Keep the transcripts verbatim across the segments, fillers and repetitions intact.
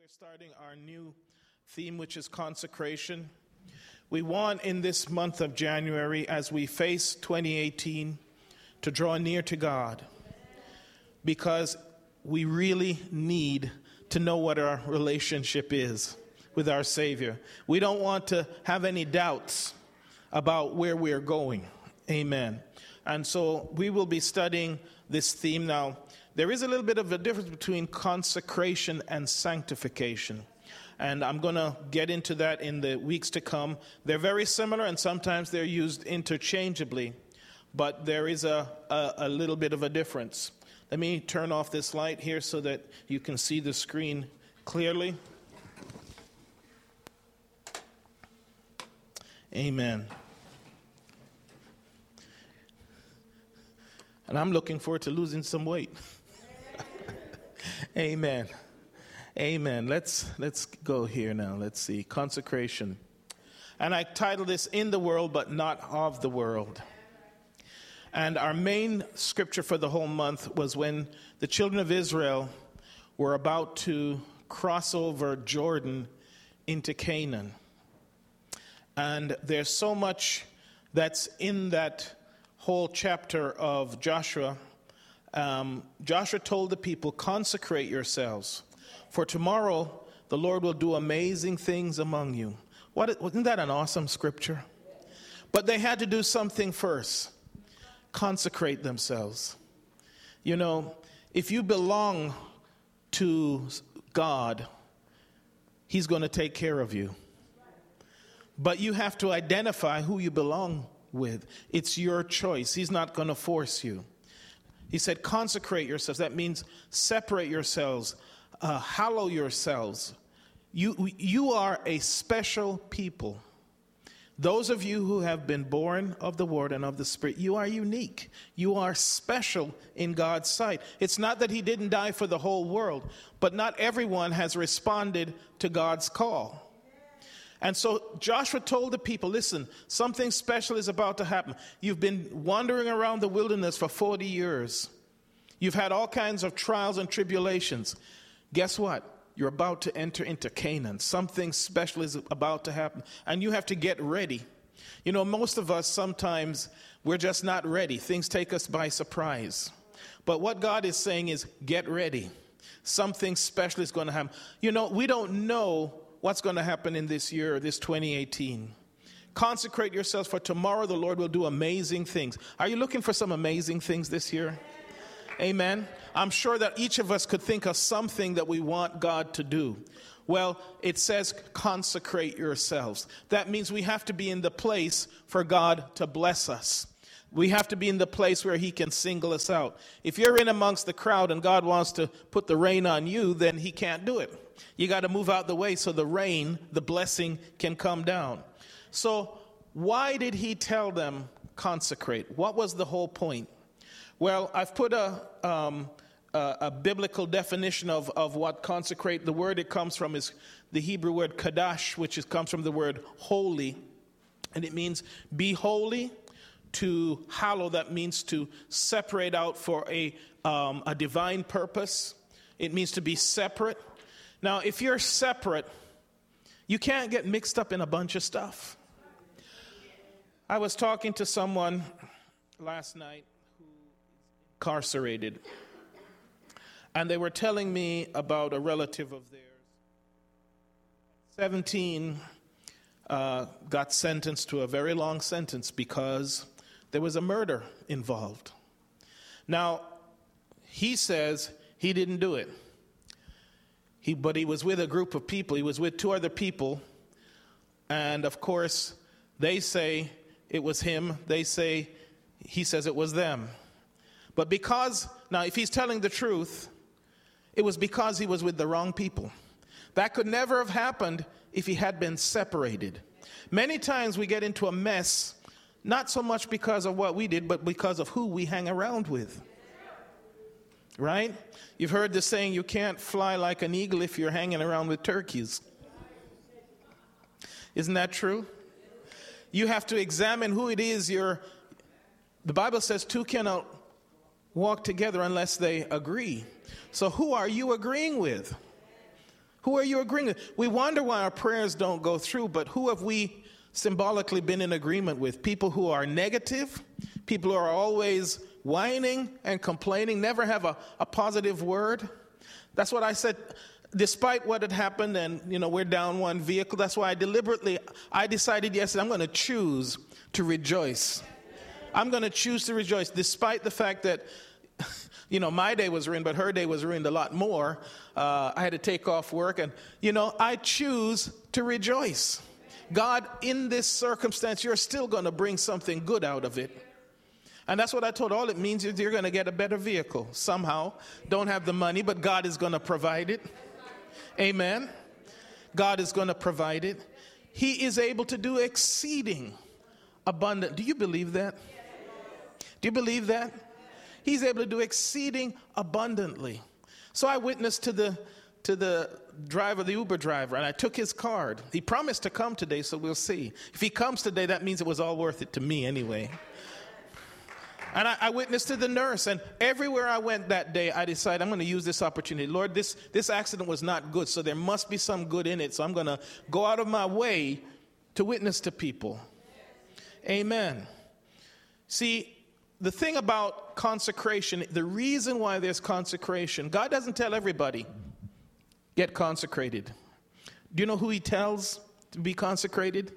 We're starting our new theme, which is consecration. We want in this month of January, as we face twenty eighteen, to draw near to God, because we really need to know what our relationship is with our Savior. We don't want to have any doubts about where we're going. Amen. And so we will be studying this theme now. There is a little bit of a difference between consecration and sanctification. And I'm going to get into that in the weeks to come. They're very similar, and sometimes they're used interchangeably. But there is a, a, a little bit of a difference. Let me turn off this light here so that you can see the screen clearly. Amen. And I'm looking forward to losing some weight. Amen. Amen. Let's let's go here now. Let's see. Consecration. And I titled this "In the World, but Not of the World." And our main scripture for the whole month was when the children of Israel were about to cross over Jordan into Canaan. And there's so much that's in that whole chapter of Joshua. Um, Joshua told the people, consecrate yourselves, for tomorrow the Lord will do amazing things among you. What, wasn't that an awesome scripture? But they had to do something first. Consecrate themselves. You know, if you belong to God, He's going to take care of you. But you have to identify who you belong with. It's your choice. He's not going to force you. He said, consecrate yourselves. That means separate yourselves, uh, hallow yourselves. You, you are a special people. Those of you who have been born of the Word and of the Spirit, you are unique. You are special in God's sight. It's not that He didn't die for the whole world, but not everyone has responded to God's call. And so Joshua told the people, listen, something special is about to happen. You've been wandering around the wilderness for forty years. You've had all kinds of trials and tribulations. Guess what? You're about to enter into Canaan. Something special is about to happen. And you have to get ready. You know, most of us sometimes, we're just not ready. Things take us by surprise. But what God is saying is, get ready. Something special is going to happen. You know, we don't know what's going to happen in this year, this twenty eighteen. Consecrate yourselves, for tomorrow the Lord will do amazing things. Are you looking for some amazing things this year? Amen. I'm sure that each of us could think of something that we want God to do. Well, it says consecrate yourselves. That means we have to be in the place for God to bless us. We have to be in the place where He can single us out. If you're in amongst the crowd and God wants to put the rain on you, then He can't do it. You got to move out the way so the rain, the blessing, can come down. So why did He tell them consecrate? What was the whole point? Well, I've put a um, a, a biblical definition of, of what consecrate. The word it comes from is the Hebrew word kadash, which is, comes from the word holy. And it means be holy. To hallow, that means to separate out for a um, a divine purpose. It means to be separate. Now, if you're separate, you can't get mixed up in a bunch of stuff. I was talking to someone last night who is incarcerated, and they were telling me about a relative of theirs. seventeen, uh, got sentenced to a very long sentence because there was a murder involved. Now, he says he didn't do it. He, but he was with a group of people. He was with two other people. And, of course, they say it was him. They say, he says it was them. But because, now, if he's telling the truth, it was because he was with the wrong people. That could never have happened if he had been separated. Many times we get into a mess, not so much because of what we did, but because of who we hang around with. Right? You've heard the saying, you can't fly like an eagle if you're hanging around with turkeys. Isn't that true? You have to examine who it is you're... The Bible says two cannot walk together unless they agree. So who are you agreeing with? Who are you agreeing with? We wonder why our prayers don't go through, but who have we symbolically been in agreement with? People who are negative, people who are always whining and complaining, never have a, a positive word. That's what I said. Despite what had happened, and you know, we're down one vehicle, that's why I deliberately, I decided yesterday, I'm going to choose to rejoice. I'm going to choose to rejoice, despite the fact that, you know, my day was ruined, but her day was ruined a lot more. Uh, I had to take off work, and, you know, I choose to rejoice. God, in this circumstance, you're still going to bring something good out of it. And that's what I told. All it means is you're going to get a better vehicle somehow. Don't have the money, but God is going to provide it. Amen. God is going to provide it. He is able to do exceeding abundant. Do you believe that? Do you believe that? He's able to do exceeding abundantly. So I witnessed to the to the driver, the Uber driver, and I took his card. He promised to come today, so we'll see. If he comes today, that means it was all worth it to me anyway. And I, I witnessed to the nurse, and everywhere I went that day, I decided I'm going to use this opportunity. Lord, this, this accident was not good, so there must be some good in it. So I'm going to go out of my way to witness to people. Amen. See, the thing about consecration, the reason why there's consecration, God doesn't tell everybody, get consecrated. Do you know who he tells to be consecrated?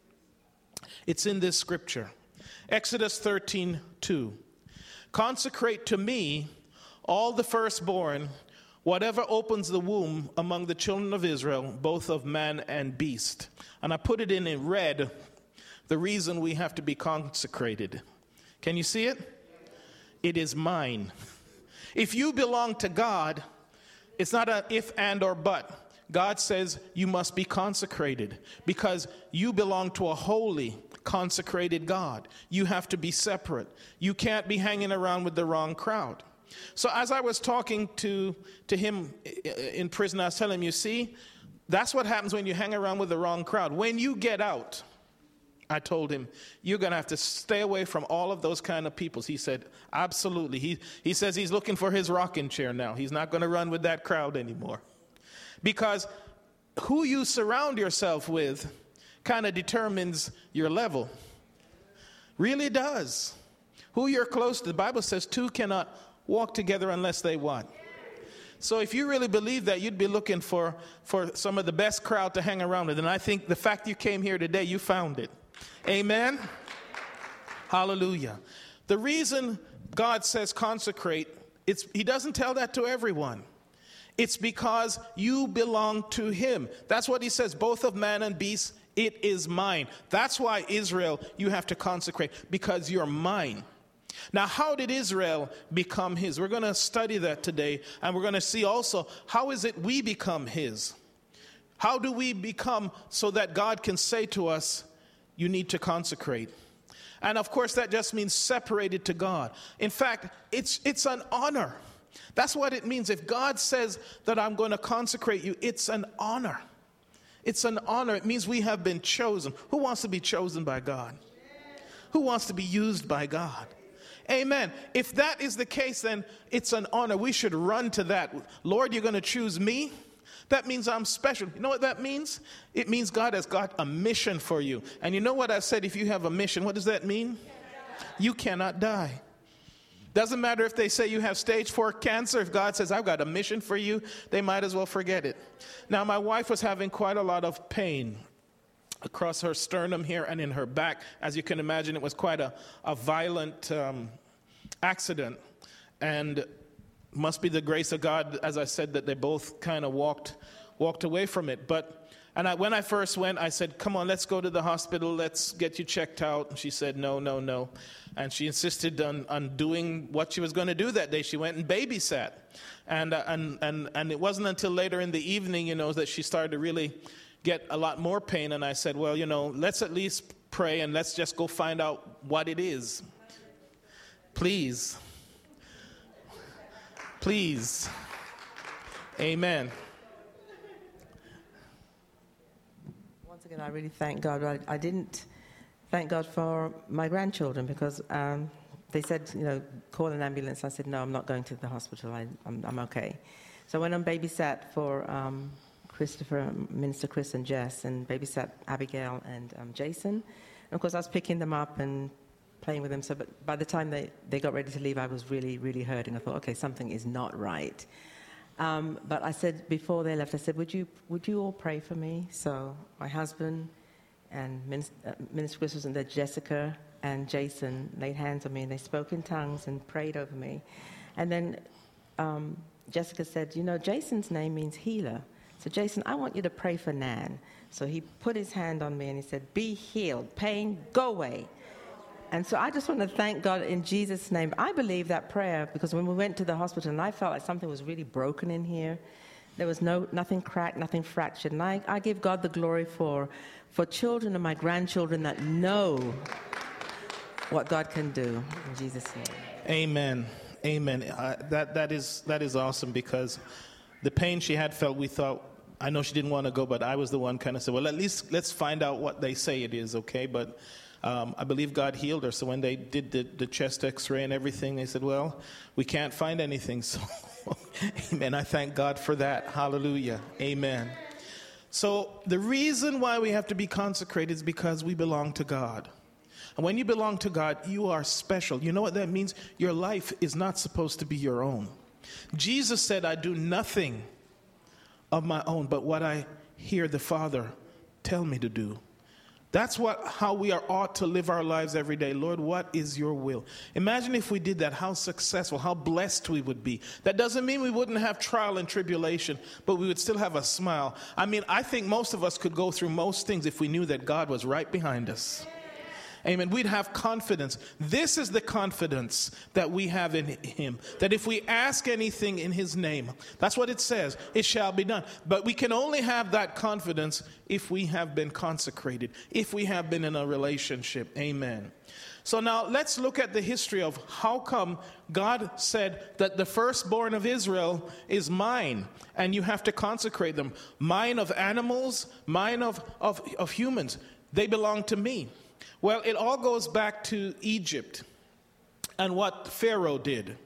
It's in this scripture. Exodus thirteen two. Consecrate to me all the firstborn, whatever opens the womb among the children of Israel, both of man and beast. And I put it in in red, the reason we have to be consecrated. Can you see it? It is mine. If you belong to God, it's not an if, and, or but. God says you must be consecrated because you belong to a holy, consecrated God. You have to be separate. You can't be hanging around with the wrong crowd. So as I was talking to, to him in prison, I was telling him, you see, that's what happens when you hang around with the wrong crowd. When you get out, I told him, you're going to have to stay away from all of those kind of people. He said, absolutely. He, he says he's looking for his rocking chair now. He's not going to run with that crowd anymore. Because who you surround yourself with kind of determines your level. Really does. Who you're close to. The Bible says two cannot walk together unless they what? So if you really believe that, you'd be looking for, for some of the best crowd to hang around with. And I think the fact you came here today, you found it. Amen? Hallelujah. The reason God says consecrate, it's, he doesn't tell that to everyone. It's because you belong to him. That's what he says, both of man and beast, it is mine. That's why Israel, you have to consecrate, because you're mine. Now, how did Israel become his? We're going to study that today, and we're going to see also, how is it we become his? How do we become so that God can say to us, you need to consecrate? And of course, that just means separated to God. In fact, it's it's an honor. That's what it means. If God says that I'm going to consecrate you, it's an honor. It's an honor. It means we have been chosen. Who wants to be chosen by God? Who wants to be used by God? Amen. If that is the case, then it's an honor. We should run to that. Lord, you're going to choose me? That means I'm special. You know what that means? It means God has got a mission for you. And you know what I said? If you have a mission, what does that mean? You cannot die. Doesn't matter if they say you have stage four cancer. If God says, I've got a mission for you, they might as well forget it. Now, my wife was having quite a lot of pain across her sternum here and in her back. As you can imagine, it was quite a, a violent um, accident. And must be the grace of God, as I said, that they both kind of walked walked away from it. But and I, when I first went, I said, come on, let's go to the hospital. Let's get you checked out. And she said, no, no, no. And she insisted on, on doing what she was going to do that day. She went and babysat. And, uh, and, and, and it wasn't until later in the evening, you know, that she started to really get a lot more pain. And I said, well, you know, let's at least pray and let's just go find out what it is. Please. Please. Amen. Once again, I really thank God. I, I didn't thank God for my grandchildren because um, they said, you know, call an ambulance. I said, no, I'm not going to the hospital. I, I'm, I'm okay. So I went on babysat for um, Christopher, Minister Chris and Jess, and babysat Abigail and um, Jason. And of course, I was picking them up and playing with them. So but by the time they, they got ready to leave, I was really, really hurting. I thought, okay, something is not right. Um, but I said, before they left, I said, would you would you all pray for me? So my husband and Minister, uh, Minister Chris was in there, Jessica and Jason laid hands on me, and they spoke in tongues and prayed over me. And then um, Jessica said, you know, Jason's name means healer. So Jason, I want you to pray for Nan. So he put his hand on me and he said, be healed, pain, go away. And so I just want to thank God in Jesus' name. I believe that prayer because when we went to the hospital and I felt like something was really broken in here, there was no nothing cracked, nothing fractured. And I, I give God the glory for, for children and my grandchildren that know what God can do in Jesus' name. Amen. Amen. Uh, that, that, is, that is awesome because the pain she had felt, we thought, I know she didn't want to go, but I was the one kind of said, well, at least let's find out what they say it is, okay? But um, I believe God healed her. So when they did the, the chest x-ray and everything, they said, well, we can't find anything. So, amen. I thank God for that. Hallelujah. Amen. So the reason why we have to be consecrated is because we belong to God. And when you belong to God, you are special. You know what that means? Your life is not supposed to be your own. Jesus said, I do nothing of my own, but what I hear the Father tell me to do. That's what how we are ought to live our lives every day. Lord, what is your will? Imagine if we did that, how successful, how blessed we would be. That doesn't mean we wouldn't have trial and tribulation, but we would still have a smile. I mean, I think most of us could go through most things if we knew that God was right behind us. Amen. We'd have confidence. This is the confidence that we have in him. That if we ask anything in his name, that's what it says, it shall be done. But we can only have that confidence if we have been consecrated, if we have been in a relationship. Amen. So now let's look at the history of how come God said that the firstborn of Israel is mine, and you have to consecrate them. Mine of animals, mine of, of, of humans. They belong to me. Well, it all goes back to Egypt and what Pharaoh did.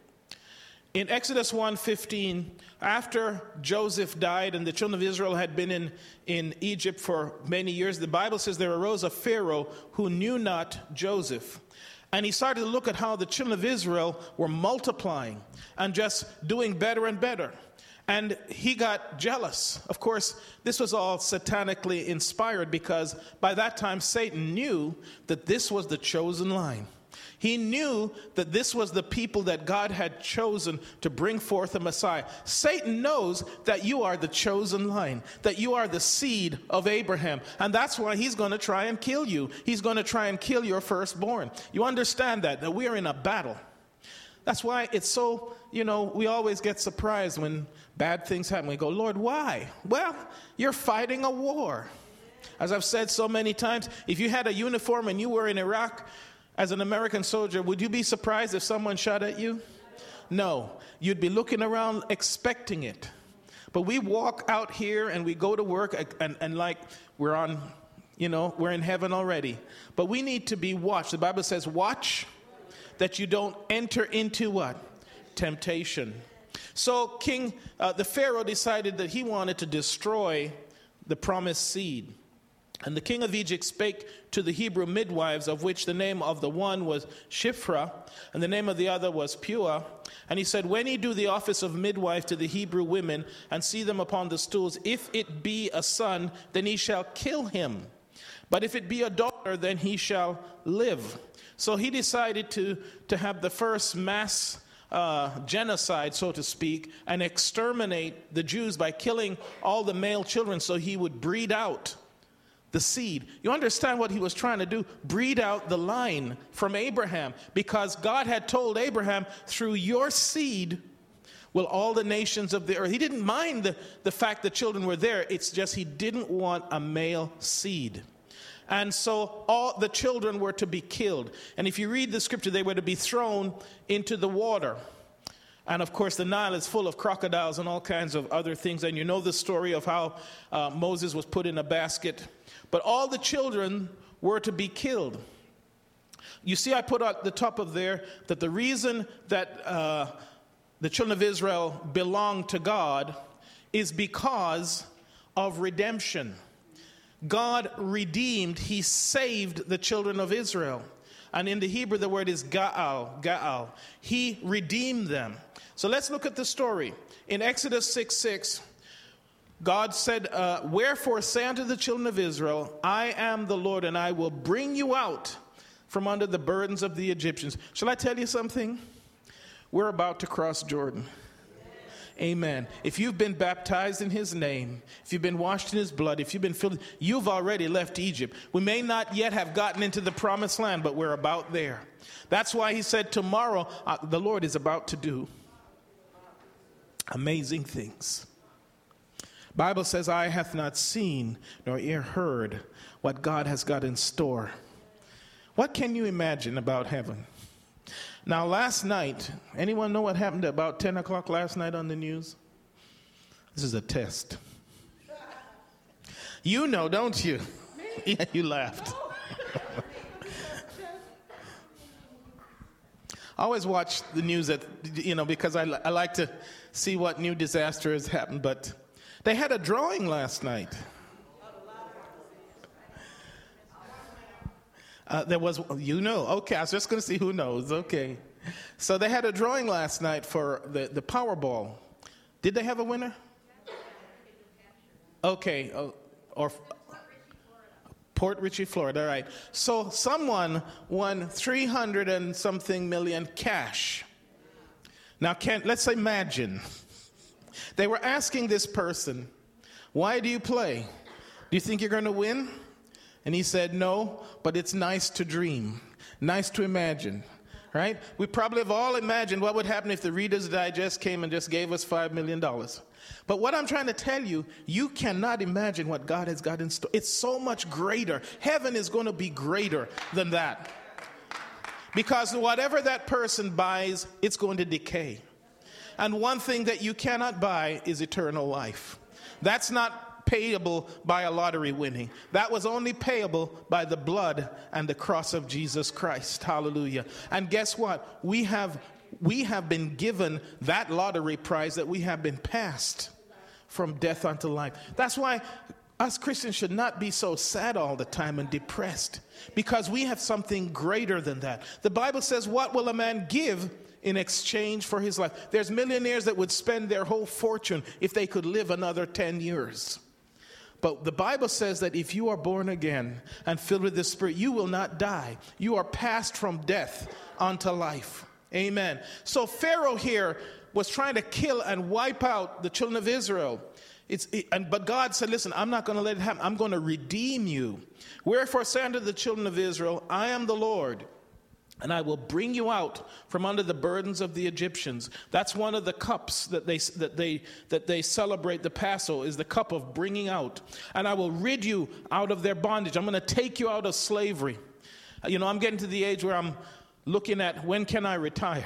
In Exodus one fifteen, after Joseph died and the children of Israel had been in, in Egypt for many years, the Bible says there arose a Pharaoh who knew not Joseph. And he started to look at how the children of Israel were multiplying and just doing better and better. And he got jealous. Of course, this was all satanically inspired because by that time Satan knew that this was the chosen line. He knew that this was the people that God had chosen to bring forth a Messiah. Satan knows that you are the chosen line, that you are the seed of Abraham. And that's why he's going to try and kill you. He's going to try and kill your firstborn. You understand that, that we are in a battle. That's why it's so, you know, we always get surprised when bad things happen. We go, Lord, why? Well, you're fighting a war. As I've said so many times, if you had a uniform and you were in Iraq as an American soldier, would you be surprised if someone shot at you? No. You'd be looking around expecting it. But we walk out here and we go to work and, and, and like we're on, you know, we're in heaven already. But we need to be watched. The Bible says, watch that you don't enter into what? Temptation. So King, uh, the Pharaoh decided that he wanted to destroy the promised seed. And the king of Egypt spake to the Hebrew midwives, of which the name of the one was Shiphrah, and the name of the other was Puah. And he said, when ye do the office of midwife to the Hebrew women, and see them upon the stools, if it be a son, then he shall kill him. But if it be a daughter, then he shall live. So he decided to, to have the first mass uh, genocide, so to speak, and exterminate the Jews by killing all the male children so he would breed out the seed. You understand what he was trying to do? Breed out the line from Abraham, because God had told Abraham, through your seed will all the nations of the earth. He didn't mind the, the fact that children were there. It's just he didn't want a male seed. And so all the children were to be killed. And if you read the scripture, they were to be thrown into the water. And of course, the Nile is full of crocodiles and all kinds of other things. And you know the story of how uh, Moses was put in a basket. But all the children were to be killed. You see, I put at the top of there that the reason that uh, the children of Israel belong to God is because of redemption. God redeemed, he saved the children of Israel. And in the Hebrew, the word is Gaal, Gaal. He redeemed them. So let's look at the story. In Exodus six six, God said, uh, wherefore say unto the children of Israel, I am the Lord, and I will bring you out from under the burdens of the Egyptians. Shall I tell you something? We're about to cross Jordan. Amen. If you've been baptized in his name, if you've been washed in his blood, if you've been filled, you've already left Egypt. We may not yet have gotten into the promised land, but we're about there. That's why he said tomorrow, uh, the Lord is about to do amazing things. Bible says, eye hath not seen, nor ear heard what God has got in store. What can you imagine about heaven? Now, last night, anyone know what happened at about ten o'clock last night on the news? This is a test. You know, don't you? Yeah, you laughed. I always watch the news, at, you know, because I, I like to see what new disaster has happened. But they had a drawing last night. Uh, there was, you know, okay, I was just going to see who knows, okay. So they had a drawing last night for the, the Powerball. Did they have a winner? Okay, uh, or Port Richey, Florida, all right. So someone won three hundred and something million cash. Now, can, let's imagine. They were asking this person, why do you play? Do you think you're going to win? And he said, no, but it's nice to dream, nice to imagine, right? We probably have all imagined what would happen if the Reader's Digest came and just gave us five million dollars. But what I'm trying to tell you, you cannot imagine what God has got in store. It's so much greater. Heaven is going to be greater than that. Because whatever that person buys, it's going to decay. And one thing that you cannot buy is eternal life. That's not payable by a lottery winning. That was only payable by the blood and the cross of Jesus Christ. Hallelujah. And guess what? We have we have been given that lottery prize, that we have been passed from death unto life. That's why us Christians should not be so sad all the time and depressed, because we have something greater than that. The Bible says, what will a man give in exchange for his life? There's millionaires that would spend their whole fortune if they could live another ten years. But the Bible says that if you are born again and filled with the Spirit, you will not die. You are passed from death unto life. Amen. So Pharaoh here was trying to kill and wipe out the children of Israel. It's, it, and, but God said, listen, I'm not going to let it happen. I'm going to redeem you. Wherefore say unto the children of Israel, I am the Lord, and I will bring you out from under the burdens of the Egyptians. That's one of the cups that they that they that they celebrate the Passover, is the cup of bringing out. And I will rid you out of their bondage. I'm going to take you out of slavery. You know, I'm getting to the age where I'm looking at, when can I retire?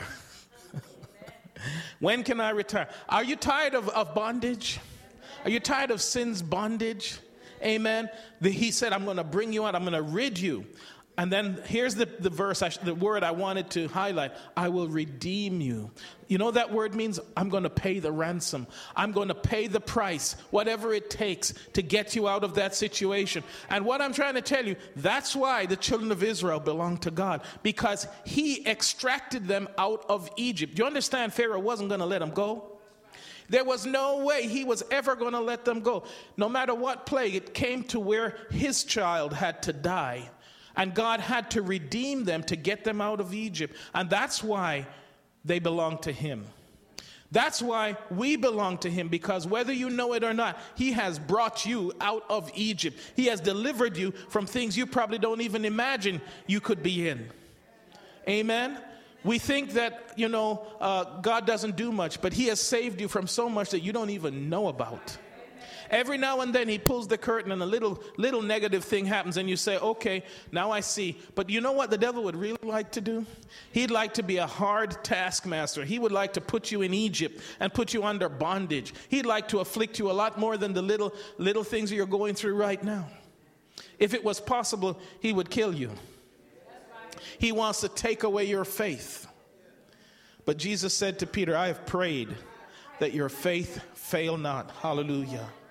When can I retire? Are you tired of, of bondage? Are you tired of sin's bondage? Amen. The, he said, I'm going to bring you out. I'm going to rid you. And then here's the, the verse, I, the word I wanted to highlight. I will redeem you. You know that word means I'm going to pay the ransom. I'm going to pay the price, whatever it takes to get you out of that situation. And what I'm trying to tell you, that's why the children of Israel belong to God, because he extracted them out of Egypt. Do you understand? Pharaoh wasn't going to let them go. There was no way he was ever going to let them go. No matter what plague, it came to where his child had to die. And God had to redeem them to get them out of Egypt. And that's why they belong to him. That's why we belong to him, because whether you know it or not, he has brought you out of Egypt. He has delivered you from things you probably don't even imagine you could be in. Amen? We think that, you know, uh, God doesn't do much, but he has saved you from so much that you don't even know about. Every now and then he pulls the curtain and a little little negative thing happens and you say, okay, now I see. But you know what the devil would really like to do? He'd like to be a hard taskmaster. He would like to put you in Egypt and put you under bondage. He'd like to afflict you a lot more than the little little things that you're going through right now. If it was possible, he would kill you. He wants to take away your faith. But Jesus said to Peter, I have prayed that your faith fail not. Hallelujah.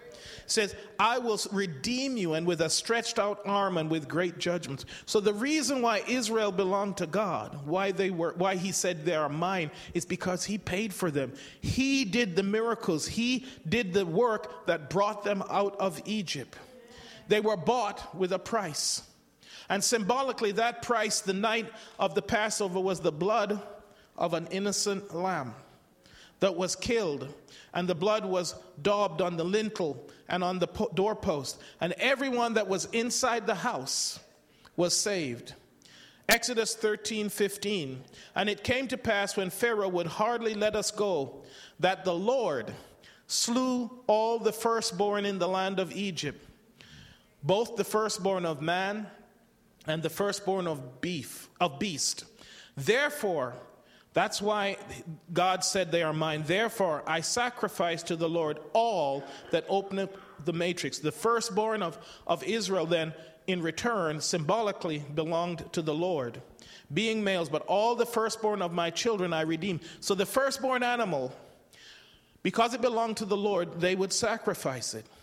says, I will redeem you, and with a stretched out arm and with great judgments. So the reason why Israel belonged to God, why they were, why he said they are mine, is because he paid for them. He did the miracles. He did the work that brought them out of Egypt. They were bought with a price. And symbolically, that price, the night of the Passover, was the blood of an innocent lamb that was killed. And the blood was daubed on the lintel and on the doorpost. And everyone that was inside the house was saved. Exodus thirteen fifteen. And it came to pass, when Pharaoh would hardly let us go, that the Lord slew all the firstborn in the land of Egypt, both the firstborn of man and the firstborn of beef, of beast. Therefore, that's why God said they are mine. Therefore, I sacrifice to the Lord all that open up the matrix. The firstborn of, of Israel then, in return, symbolically belonged to the Lord, being males, but all the firstborn of my children I redeem. So the firstborn animal, because it belonged to the Lord, they would sacrifice it.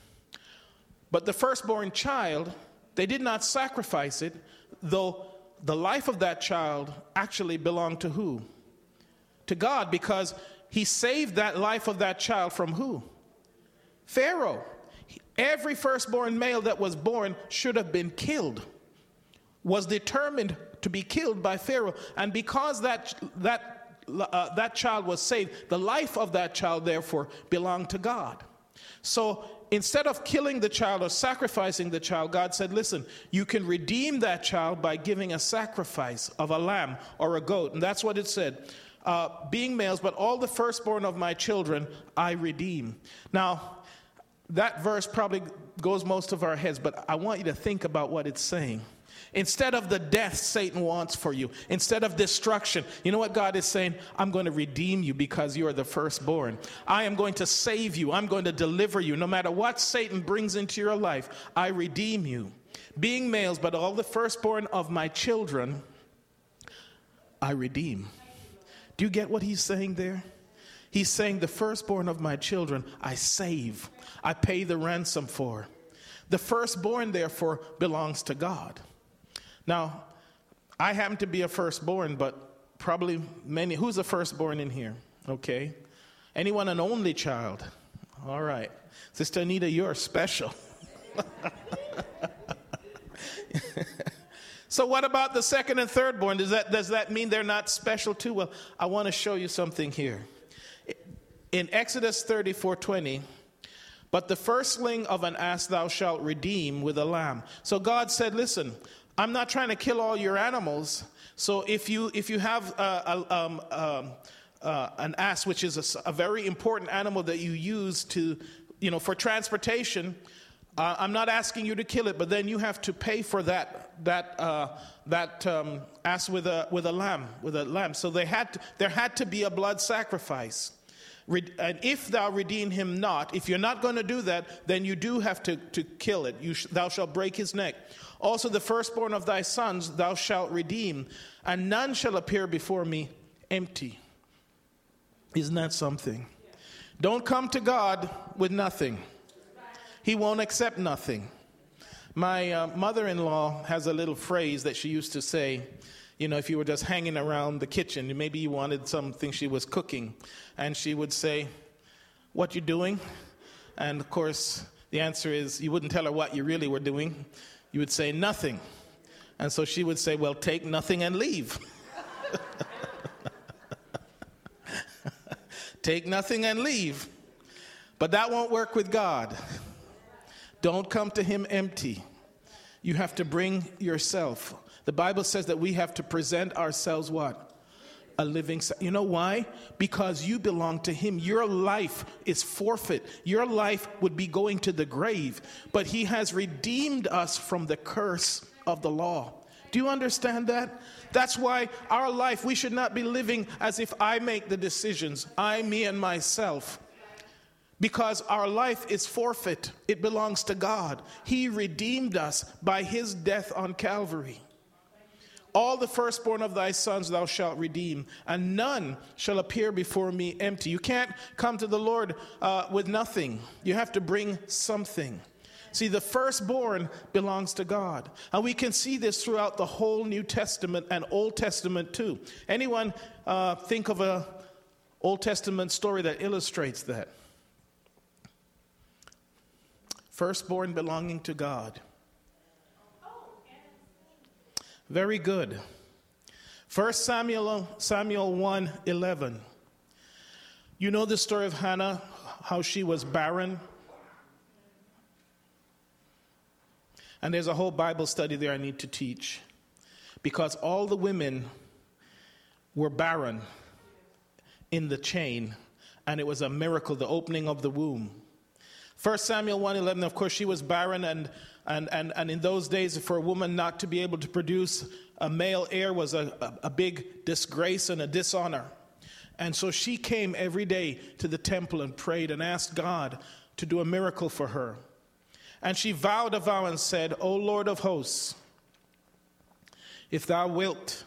But the firstborn child, they did not sacrifice it, though the life of that child actually belonged to who? To God, because he saved that life of that child from who? Pharaoh. Every firstborn male that was born should have been killed, was determined to be killed by Pharaoh. And because that, that, uh, that child was saved, the life of that child, therefore, belonged to God. So instead of killing the child or sacrificing the child, God said, listen, you can redeem that child by giving a sacrifice of a lamb or a goat. And that's what it said. Uh, being males, but all the firstborn of my children I redeem. Now, that verse probably goes most of our heads, but I want you to think about what it's saying. Instead of the death Satan wants for you, instead of destruction, you know what God is saying? I'm going to redeem you because you are the firstborn. I am going to save you. I'm going to deliver you. No matter what Satan brings into your life, I redeem you. Being males, but all the firstborn of my children, I redeem. Do you get what he's saying there? He's saying the firstborn of my children, I save. I pay the ransom for. The firstborn, therefore, belongs to God. Now, I happen to be a firstborn, but probably many. Who's a firstborn in here? Okay. Anyone an only child? All right. Sister Anita, you're special. So what about the second and third born? Does that, does that mean they're not special too? Well, I want to show you something here. In Exodus thirty-four twenty, but the firstling of an ass thou shalt redeem with a lamb. So God said, listen, I'm not trying to kill all your animals. So if you if you have a, a, um, um, uh, an ass, which is a, a very important animal that you use to, you know, for transportation, uh, I'm not asking you to kill it, but then you have to pay for that that uh, that um, ass with a with a lamb with a lamb. So they had to, there had to be a blood sacrifice. And if thou redeem him not, if you're not going to do that, then you do have to, to kill it. You sh- thou shalt break his neck. Also the firstborn of thy sons thou shalt redeem, and none shall appear before me empty. Isn't that something? Don't come to God with nothing. He won't accept nothing. My uh, mother-in-law has a little phrase that she used to say. You know, if you were just hanging around the kitchen, maybe you wanted something she was cooking, and she would say, what you doing? And of course, the answer is you wouldn't tell her what you really were doing. You would say nothing. And so she would say, well, take nothing and leave. Take nothing and leave. But that won't work with God. Don't come to him empty. You have to bring yourself. The Bible says that we have to present ourselves what? A living sacrifice. You know why? Because you belong to him. Your life is forfeit. Your life would be going to the grave. But he has redeemed us from the curse of the law. Do you understand that? That's why our life, we should not be living as if I make the decisions. I, me, and myself. Because our life is forfeit. It belongs to God. He redeemed us by his death on Calvary. All the firstborn of thy sons thou shalt redeem, and none shall appear before me empty. You can't come to the Lord uh, with nothing. You have to bring something. See, the firstborn belongs to God. And we can see this throughout the whole New Testament and Old Testament too. Anyone uh, think of an Old Testament story that illustrates that? Firstborn belonging to God. Very good. First Samuel, Samuel one eleven. You know the story of Hannah, how she was barren? And there's a whole Bible study there I need to teach. Because all the women were barren in the chain. And it was a miracle, the opening of the womb. First Samuel one eleven, of course, she was barren, and, and, and, and in those days, for a woman not to be able to produce a male heir was a, a, a big disgrace and a dishonor. And so she came every day to the temple and prayed and asked God to do a miracle for her. And she vowed a vow and said, O Lord of hosts, if thou wilt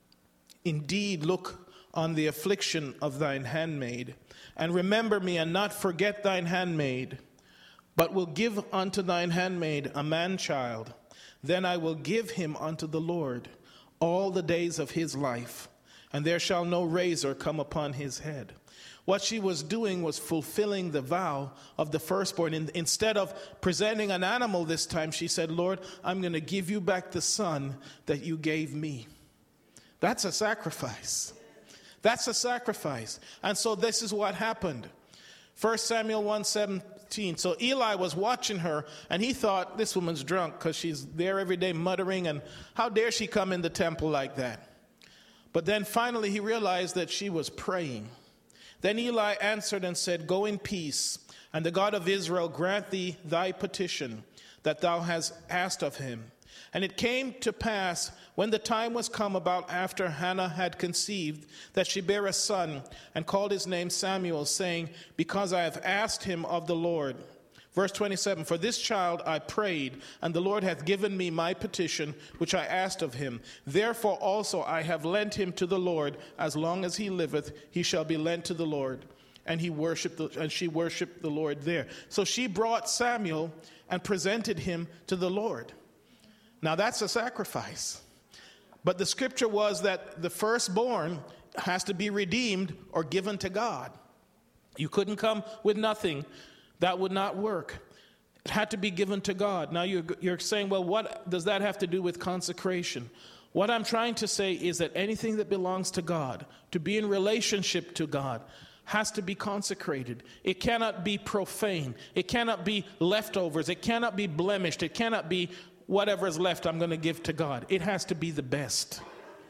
indeed look on the affliction of thine handmaid, and remember me and not forget thine handmaid, but will give unto thine handmaid a man-child, then I will give him unto the Lord all the days of his life, and there shall no razor come upon his head. What she was doing was fulfilling the vow of the firstborn. In, instead of presenting an animal this time, she said, Lord, I'm going to give you back the son that you gave me. That's a sacrifice. That's a sacrifice. And so this is what happened. First Samuel one seventeen. So Eli was watching her, and he thought, this woman's drunk because she's there every day muttering, and how dare she come in the temple like that? But then finally he realized that she was praying. Then Eli answered and said, Go in peace, and the God of Israel grant thee thy petition that thou hast asked of him. And it came to pass, when the time was come about after Hannah had conceived, that she bare a son, and called his name Samuel, saying, Because I have asked him of the Lord. Verse twenty-seven, For this child I prayed, and the Lord hath given me my petition, which I asked of him. Therefore also I have lent him to the Lord. As long as he liveth, he shall be lent to the Lord. And he worshipped, the, and she worshipped the Lord there. So she brought Samuel and presented him to the Lord. Now that's a sacrifice. But the scripture was that the firstborn has to be redeemed or given to God. You couldn't come with nothing. That would not work. It had to be given to God. Now you're, you're saying, well, what does that have to do with consecration? What I'm trying to say is that anything that belongs to God, to be in relationship to God, has to be consecrated. It cannot be profane. It cannot be leftovers. It cannot be blemished. It cannot be whatever is left I'm going to give to God. It has to be the best.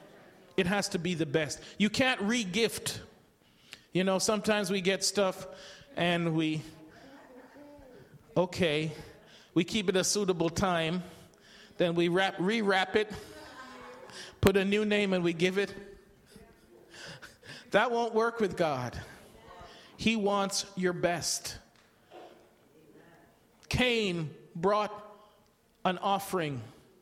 It has to be the best. You can't re-gift. You know, sometimes we get stuff and we, okay, we keep it a suitable time. Then we wrap, re-wrap it, put a new name and we give it. That won't work with God. He wants your best. Cain brought an offering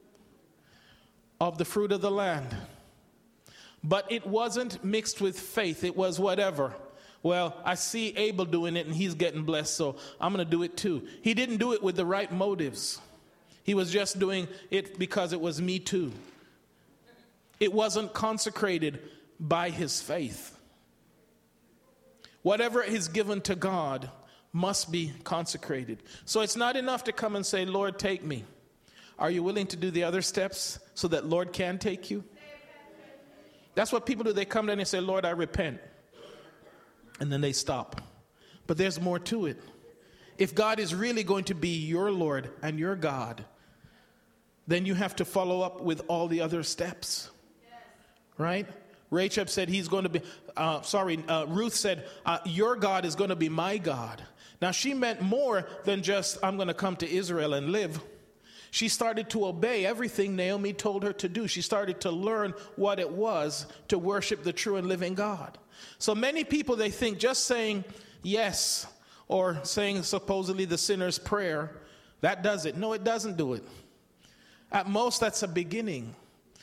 of the fruit of the land. But it wasn't mixed with faith. It was whatever. Well, I see Abel doing it and he's getting blessed, so I'm going to do it too. He didn't do it with the right motives. He was just doing it because it was me too. It wasn't consecrated by his faith. Whatever is given to God must be consecrated. So it's not enough to come and say, Lord, take me. Are you willing to do the other steps so that Lord can take you? That's what people do. They come down and say, Lord, I repent. And then they stop. But there's more to it. If God is really going to be your Lord and your God, then you have to follow up with all the other steps. Right? Rachel said he's going to be, uh, sorry, uh, Ruth said, uh, your God is going to be my God. Now she meant more than just, I'm going to come to Israel and live. She started to obey everything Naomi told her to do. She started to learn what it was to worship the true and living God. So many people, they think just saying yes or saying supposedly the sinner's prayer, that does it. No, it doesn't do it. At most, that's a beginning.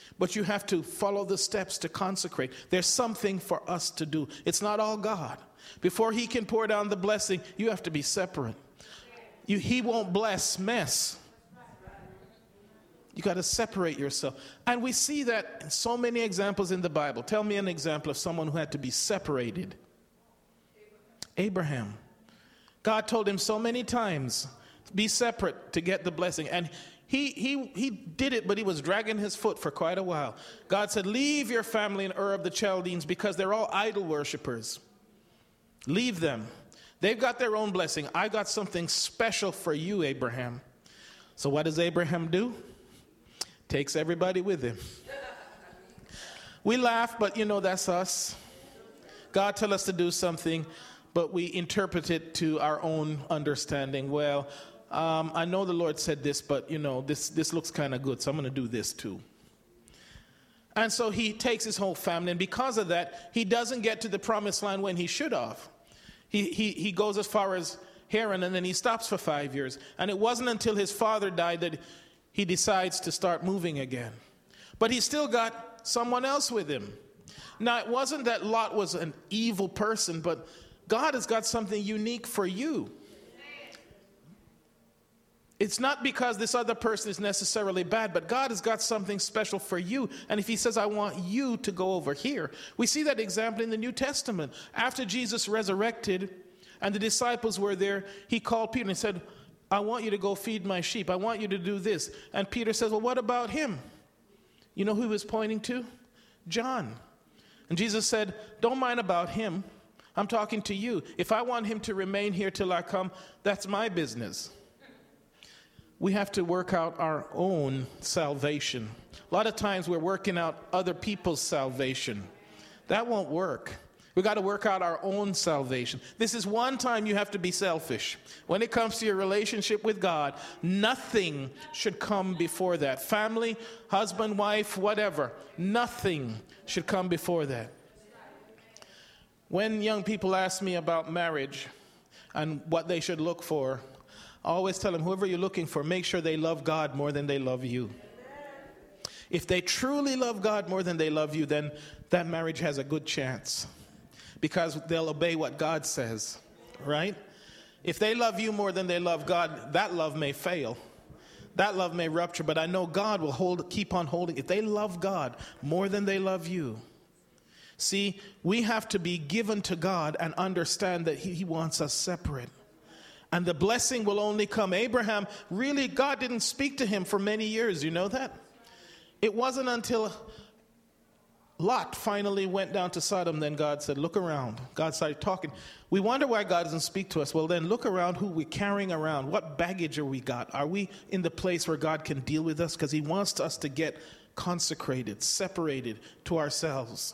But you have to follow the steps to consecrate. There's something for us to do. It's not all God. Before he can pour down the blessing, you have to be separate. You, he won't bless mess. You got to separate yourself. And we see that in so many examples in the Bible. Tell me an example of someone who had to be separated. Abraham. God told him so many times, be separate to get the blessing. And he, he, he did it, but he was dragging his foot for quite a while. God said, leave your family in Ur of the Chaldeans because they're all idol worshipers. Leave them. They've got their own blessing. I got something special for you, Abraham. So what does Abraham do? Takes everybody with him. We laugh, but you know, that's us. God tell us to do something, but we interpret it to our own understanding. Well, um, I know the Lord said this, but you know, this, this looks kind of good, so I'm going to do this too. And so he takes his whole family, and because of that, he doesn't get to the promised land when he should have. He, he, he goes as far as Haran, and then he stops for five years. And it wasn't until his father died that he decides to start moving again. But he still got someone else with him. Now, it wasn't that Lot was an evil person, but God has got something unique for you. It's not because this other person is necessarily bad, but God has got something special for you. And if he says, I want you to go over here. We see that example in the New Testament. After Jesus resurrected and the disciples were there, he called Peter and said, I want you to go feed my sheep. I want you to do this. And Peter says, well, what about him? You know who he was pointing to? John. And Jesus said, don't mind about him. I'm talking to you. If I want him to remain here till I come, that's my business. We have to work out our own salvation. A lot of times we're working out other people's salvation. That won't work. We've got to work out our own salvation. This is one time you have to be selfish. When it comes to your relationship with God, nothing should come before that. Family, husband, wife, whatever. Nothing should come before that. When young people ask me about marriage and what they should look for, I always tell them, whoever you're looking for, make sure they love God more than they love you. If they truly love God more than they love you, then that marriage has a good chance because they'll obey what God says, right? If they love you more than they love God, that love may fail. That love may rupture, but I know God will hold, keep on holding. If they love God more than they love you, see, we have to be given to God and understand that He, he wants us separate. And the blessing will only come. Abraham, really, God didn't speak to him for many years. You know that? It wasn't until Lot finally went down to Sodom, then God said, look around. God started talking. We wonder why God doesn't speak to us. Well, then look around who we're carrying around. What baggage are we got? Are we in the place where God can deal with us? Because he wants us to get consecrated, separated to ourselves.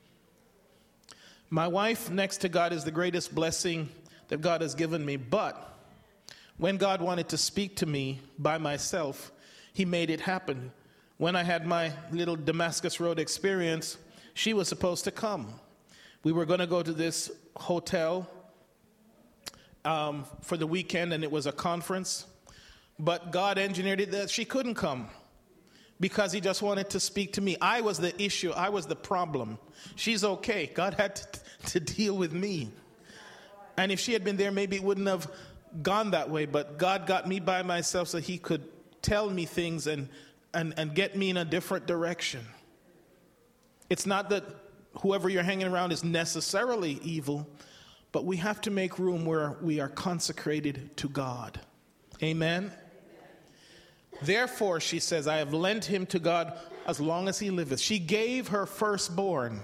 My wife next to God is the greatest blessing that God has given me, but when God wanted to speak to me by myself, he made it happen. When I had my little Damascus Road experience, she was supposed to come. We were going to go to this hotel um, for the weekend, and it was a conference, but God engineered it that she couldn't come because he just wanted to speak to me. I was the issue. I was the problem. She's okay. God had to, to deal with me. And if she had been there, maybe it wouldn't have gone that way. But God got me by myself so he could tell me things and, and, and get me in a different direction. It's not that whoever you're hanging around is necessarily evil, but we have to make room where we are consecrated to God. Amen? Amen. Therefore, she says, I have lent him to God as long as he liveth. She gave her firstborn.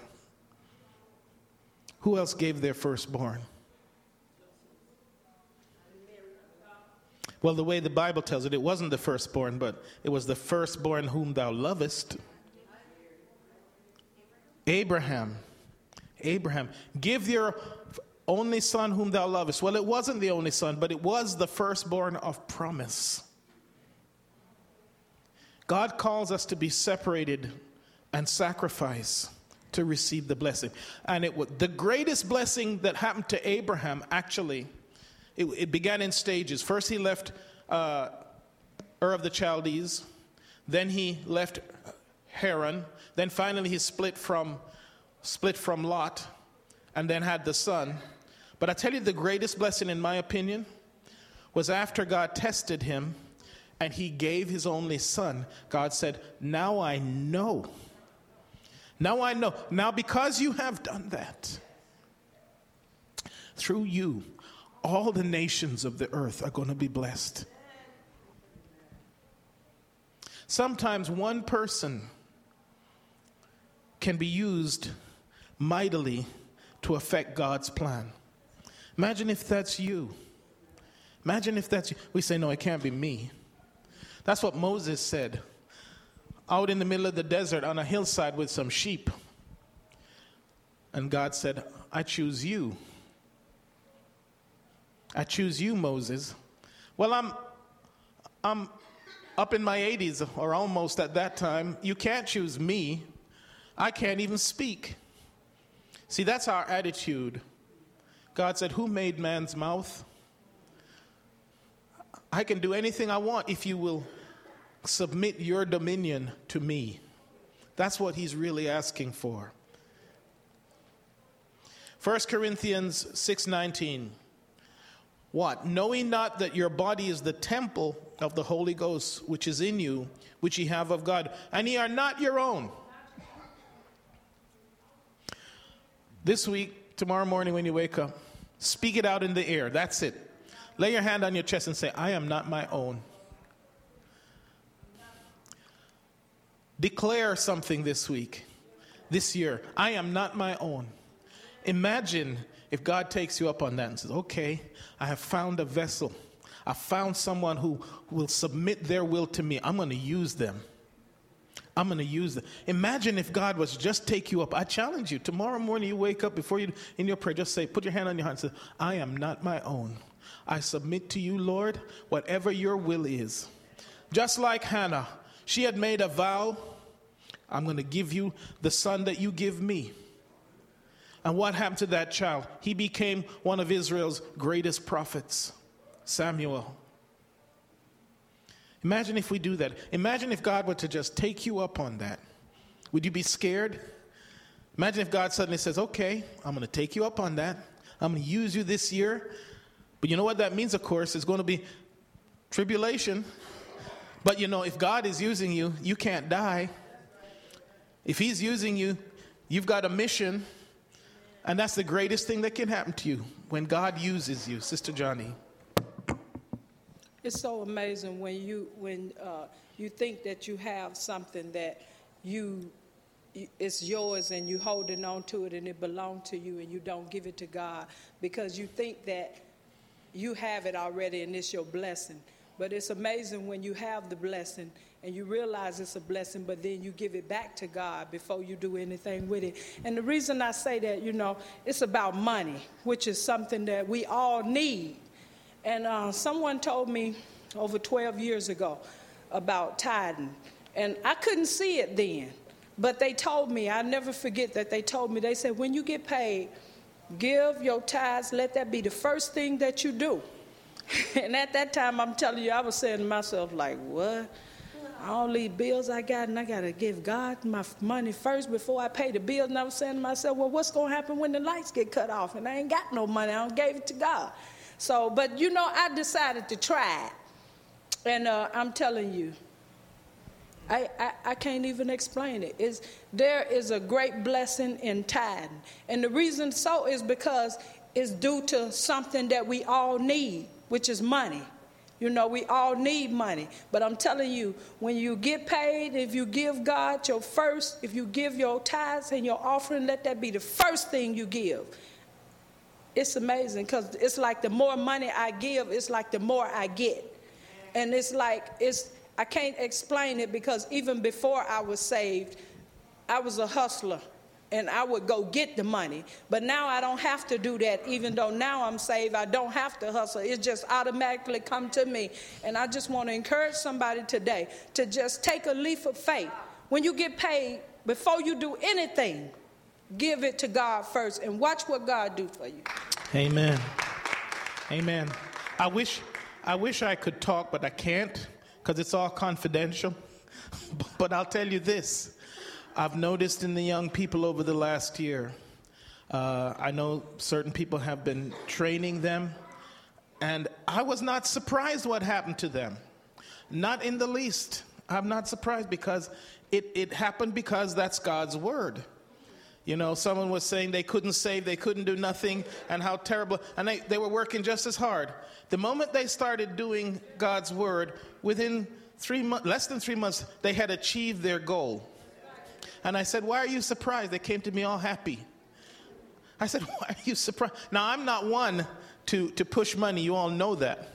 Who else gave their firstborn? Well, the way the Bible tells it, it wasn't the firstborn, but it was the firstborn whom thou lovest. Abraham. Abraham. Give your only son whom thou lovest. Well, it wasn't the only son, but it was the firstborn of promise. God calls us to be separated and sacrifice to receive the blessing. And it was the greatest blessing that happened to Abraham, actually. It, it began in stages. First, he left uh, Ur of the Chaldees. Then he left Haran. Then finally he split from, split from Lot and then had the son. But I tell you, the greatest blessing, in my opinion, was after God tested him and he gave his only son. God said, now I know. Now I know. Now because you have done that, through you, all the nations of the earth are going to be blessed. Sometimes one person can be used mightily to affect God's plan. Imagine if that's you. Imagine if that's you. We say, no, it can't be me. That's what Moses said. Out in the middle of the desert on a hillside with some sheep. And God said, I choose you. I choose you, Moses. Well, I'm, I'm up in my eighties, or almost at that time. You can't choose me. I can't even speak. See, that's our attitude. God said, who made man's mouth? I can do anything I want if you will submit your dominion to me. That's what he's really asking for. First Corinthians six nineteen. What? Knowing not that your body is the temple of the Holy Ghost, which is in you, which ye have of God, and ye are not your own. This week, tomorrow morning when you wake up, speak it out in the air. That's it. Lay your hand on your chest and say, I am not my own. Declare something this week, this year. I am not my own. Imagine if God takes you up on that and says, okay, I have found a vessel. I found someone who will submit their will to me. I'm going to use them. I'm going to use them. Imagine if God was to just take you up. I challenge you. Tomorrow morning you wake up, before you, in your prayer, just say, put your hand on your heart and say, I am not my own. I submit to you, Lord, whatever your will is. Just like Hannah, she had made a vow, I'm going to give you the son that you give me. And what happened to that child? He became one of Israel's greatest prophets, Samuel. Imagine if we do that. Imagine if God were to just take you up on that. Would you be scared? Imagine if God suddenly says, okay, I'm going to take you up on that. I'm going to use you this year. But you know what that means, of course? It's going to be tribulation. But you know, if God is using you, you can't die. If he's using you, you've got a mission. And that's the greatest thing that can happen to you when God uses you. Sister Johnny. It's so amazing when you when uh, you think that you have something that you it's yours and you holding on to it and it belongs to you and you don't give it to God because you think that you have it already and it's your blessing. But it's amazing when you have the blessing and you realize it's a blessing, but then you give it back to God before you do anything with it. And the reason I say that, you know, it's about money, which is something that we all need. And uh, someone told me over twelve years ago about tithing, and I couldn't see it then. But they told me, I'll never forget that they told me, they said, when you get paid, give your tithes, let that be the first thing that you do. And at that time, I'm telling you, I was saying to myself, like, what? All these bills I got, and I got to give God my money first before I pay the bills. And I was saying to myself, well, what's going to happen when the lights get cut off? And I ain't got no money. I don't gave it to God. So, but, you know, I decided to try it. And uh, I'm telling you, I, I, I can't even explain it. It's, there is a great blessing in tithing. And the reason so is because it's due to something that we all need, which is money. You know, we all need money. But I'm telling you, when you get paid, if you give God your first, if you give your tithes and your offering, let that be the first thing you give. It's amazing because it's like the more money I give, it's like the more I get. And it's like, it's I can't explain it because even before I was saved, I was a hustler. And I would go get the money. But now I don't have to do that. Even though now I'm saved, I don't have to hustle. It just automatically come to me. And I just want to encourage somebody today to just take a leap of faith. When you get paid, before you do anything, give it to God first and watch what God do for you. Amen. Amen. I wish, I wish I could talk, but I can't because it's all confidential. But I'll tell you this. I've noticed in the young people over the last year, uh, I know certain people have been training them, and I was not surprised what happened to them. Not in the least. I'm not surprised because it, it happened because that's God's word. You know, someone was saying they couldn't save, they couldn't do nothing, and how terrible. And they, they were working just as hard. The moment they started doing God's word, within three months, less than three months, they had achieved their goal. And I said, why are you surprised? They came to me all happy. I said, why are you surprised? Now, I'm not one to, to push money. You all know that.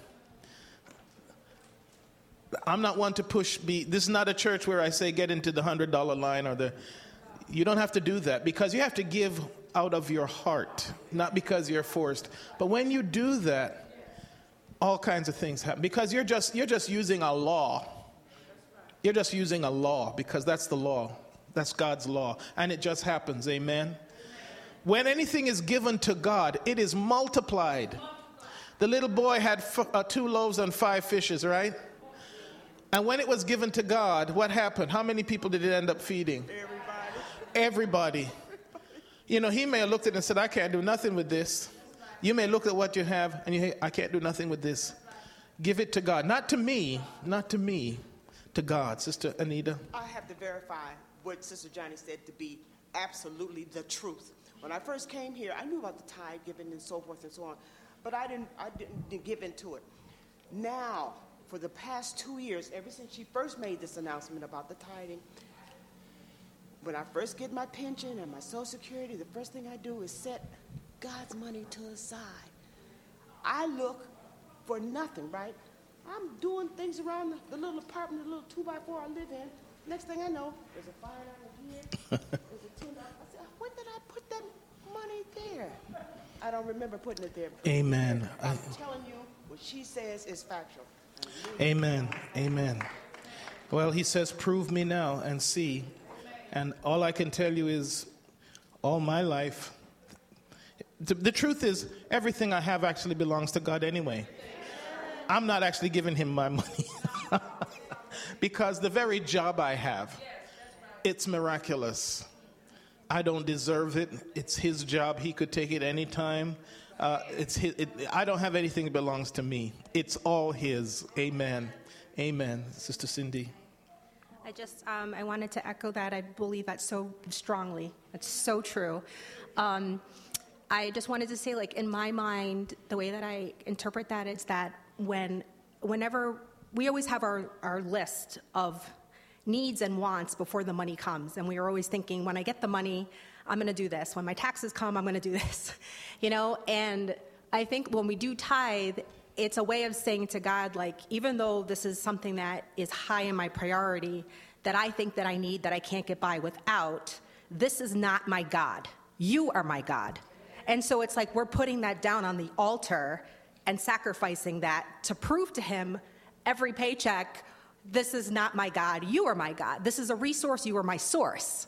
I'm not one to push. Be, this is not a church where I say get into the one hundred dollar line or the... You don't have to do that because you have to give out of your heart, not because you're forced. But when you do that, all kinds of things happen because you're just you're just using a law. You're just using a law because that's the law. That's God's law, and it just happens. Amen. When anything is given to God, it is multiplied. The little boy had f- uh, two loaves and five fishes, right? And when it was given to God, what happened? How many people did it end up feeding? Everybody. You know, he may have looked at it and said, I can't do nothing with this. You may look at what you have and you say, I can't do nothing with this. Give it to God. Not to me, not to me, to God. Sister Anita? I have to verify what Sister Johnny said to be absolutely the truth. When I first came here, I knew about the tithe giving and so forth and so on, but I didn't, I didn't give into it. Now, for the past two years, ever since she first made this announcement about the tithing, when I first get my pension and my Social Security, the first thing I do is set God's money to the side. I look for nothing, right? I'm doing things around the, the little apartment, the little two by four I live in. Next thing I know, there's a fire down here, there's a ten dollars. I said, when did I put that money there? I don't remember putting it there. Amen. I'm telling you, what she says is factual. Amen. Amen. Well, he says, prove me now and see. And all I can tell you is, all my life, the, the truth is, everything I have actually belongs to God anyway. I'm not actually giving him my money. Because the very job I have, it's miraculous. I don't deserve it. It's his job. He could take it anytime. Uh, it's his, it, I don't have anything that belongs to me. It's all his. Amen. Amen. Sister Cindy. I just, um, I wanted to echo that. I believe that so strongly. It's so true. Um, I just wanted to say, like, in my mind, the way that I interpret that is that when, whenever, we always have our, our list of needs and wants before the money comes. And we are always thinking, when I get the money, I'm going to do this. When my taxes come, I'm going to do this. You know, and I think when we do tithe, it's a way of saying to God, like, even though this is something that is high in my priority, that I think that I need, that I can't get by without, this is not my God. You are my God. And so it's like we're putting that down on the altar and sacrificing that to prove to him every paycheck, this is not my God. You are my God. This is a resource. You are my source.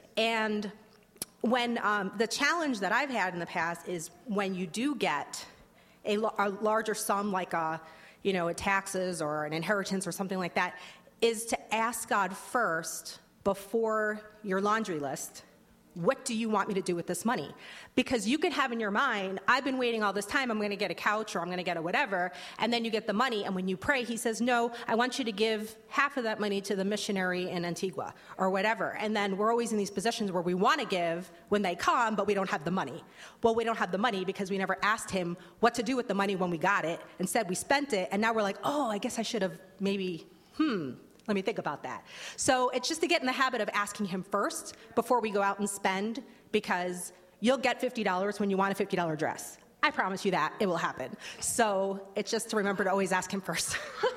And when um, the challenge that I've had in the past is when you do get A, a larger sum like a, you know, a taxes or an inheritance or something like that, is to ask God first before your laundry list, what do you want me to do with this money? Because you could have in your mind, I've been waiting all this time, I'm going to get a couch or I'm going to get a whatever, and then you get the money, and when you pray, he says, no, I want you to give half of that money to the missionary in Antigua or whatever. And then we're always in these positions where we want to give when they come, but we don't have the money. Well, we don't have the money because we never asked him what to do with the money when we got it. Instead, we spent it, and now we're like, oh, I guess I should have maybe, hmm, let me think about that. So it's just to get in the habit of asking him first before we go out and spend, because you'll get fifty dollars when you want a fifty dollar dress. I promise you that. It will happen. So it's just to remember to always ask him first.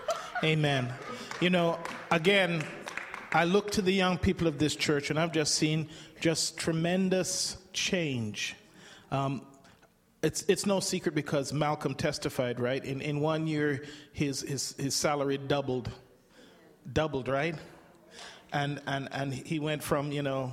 Amen. You know, again, I look to the young people of this church, and I've just seen just tremendous change. Um, it's it's no secret because Malcolm testified, right? In in one year, his his his salary doubled. Doubled, right? And and and he went from, you know,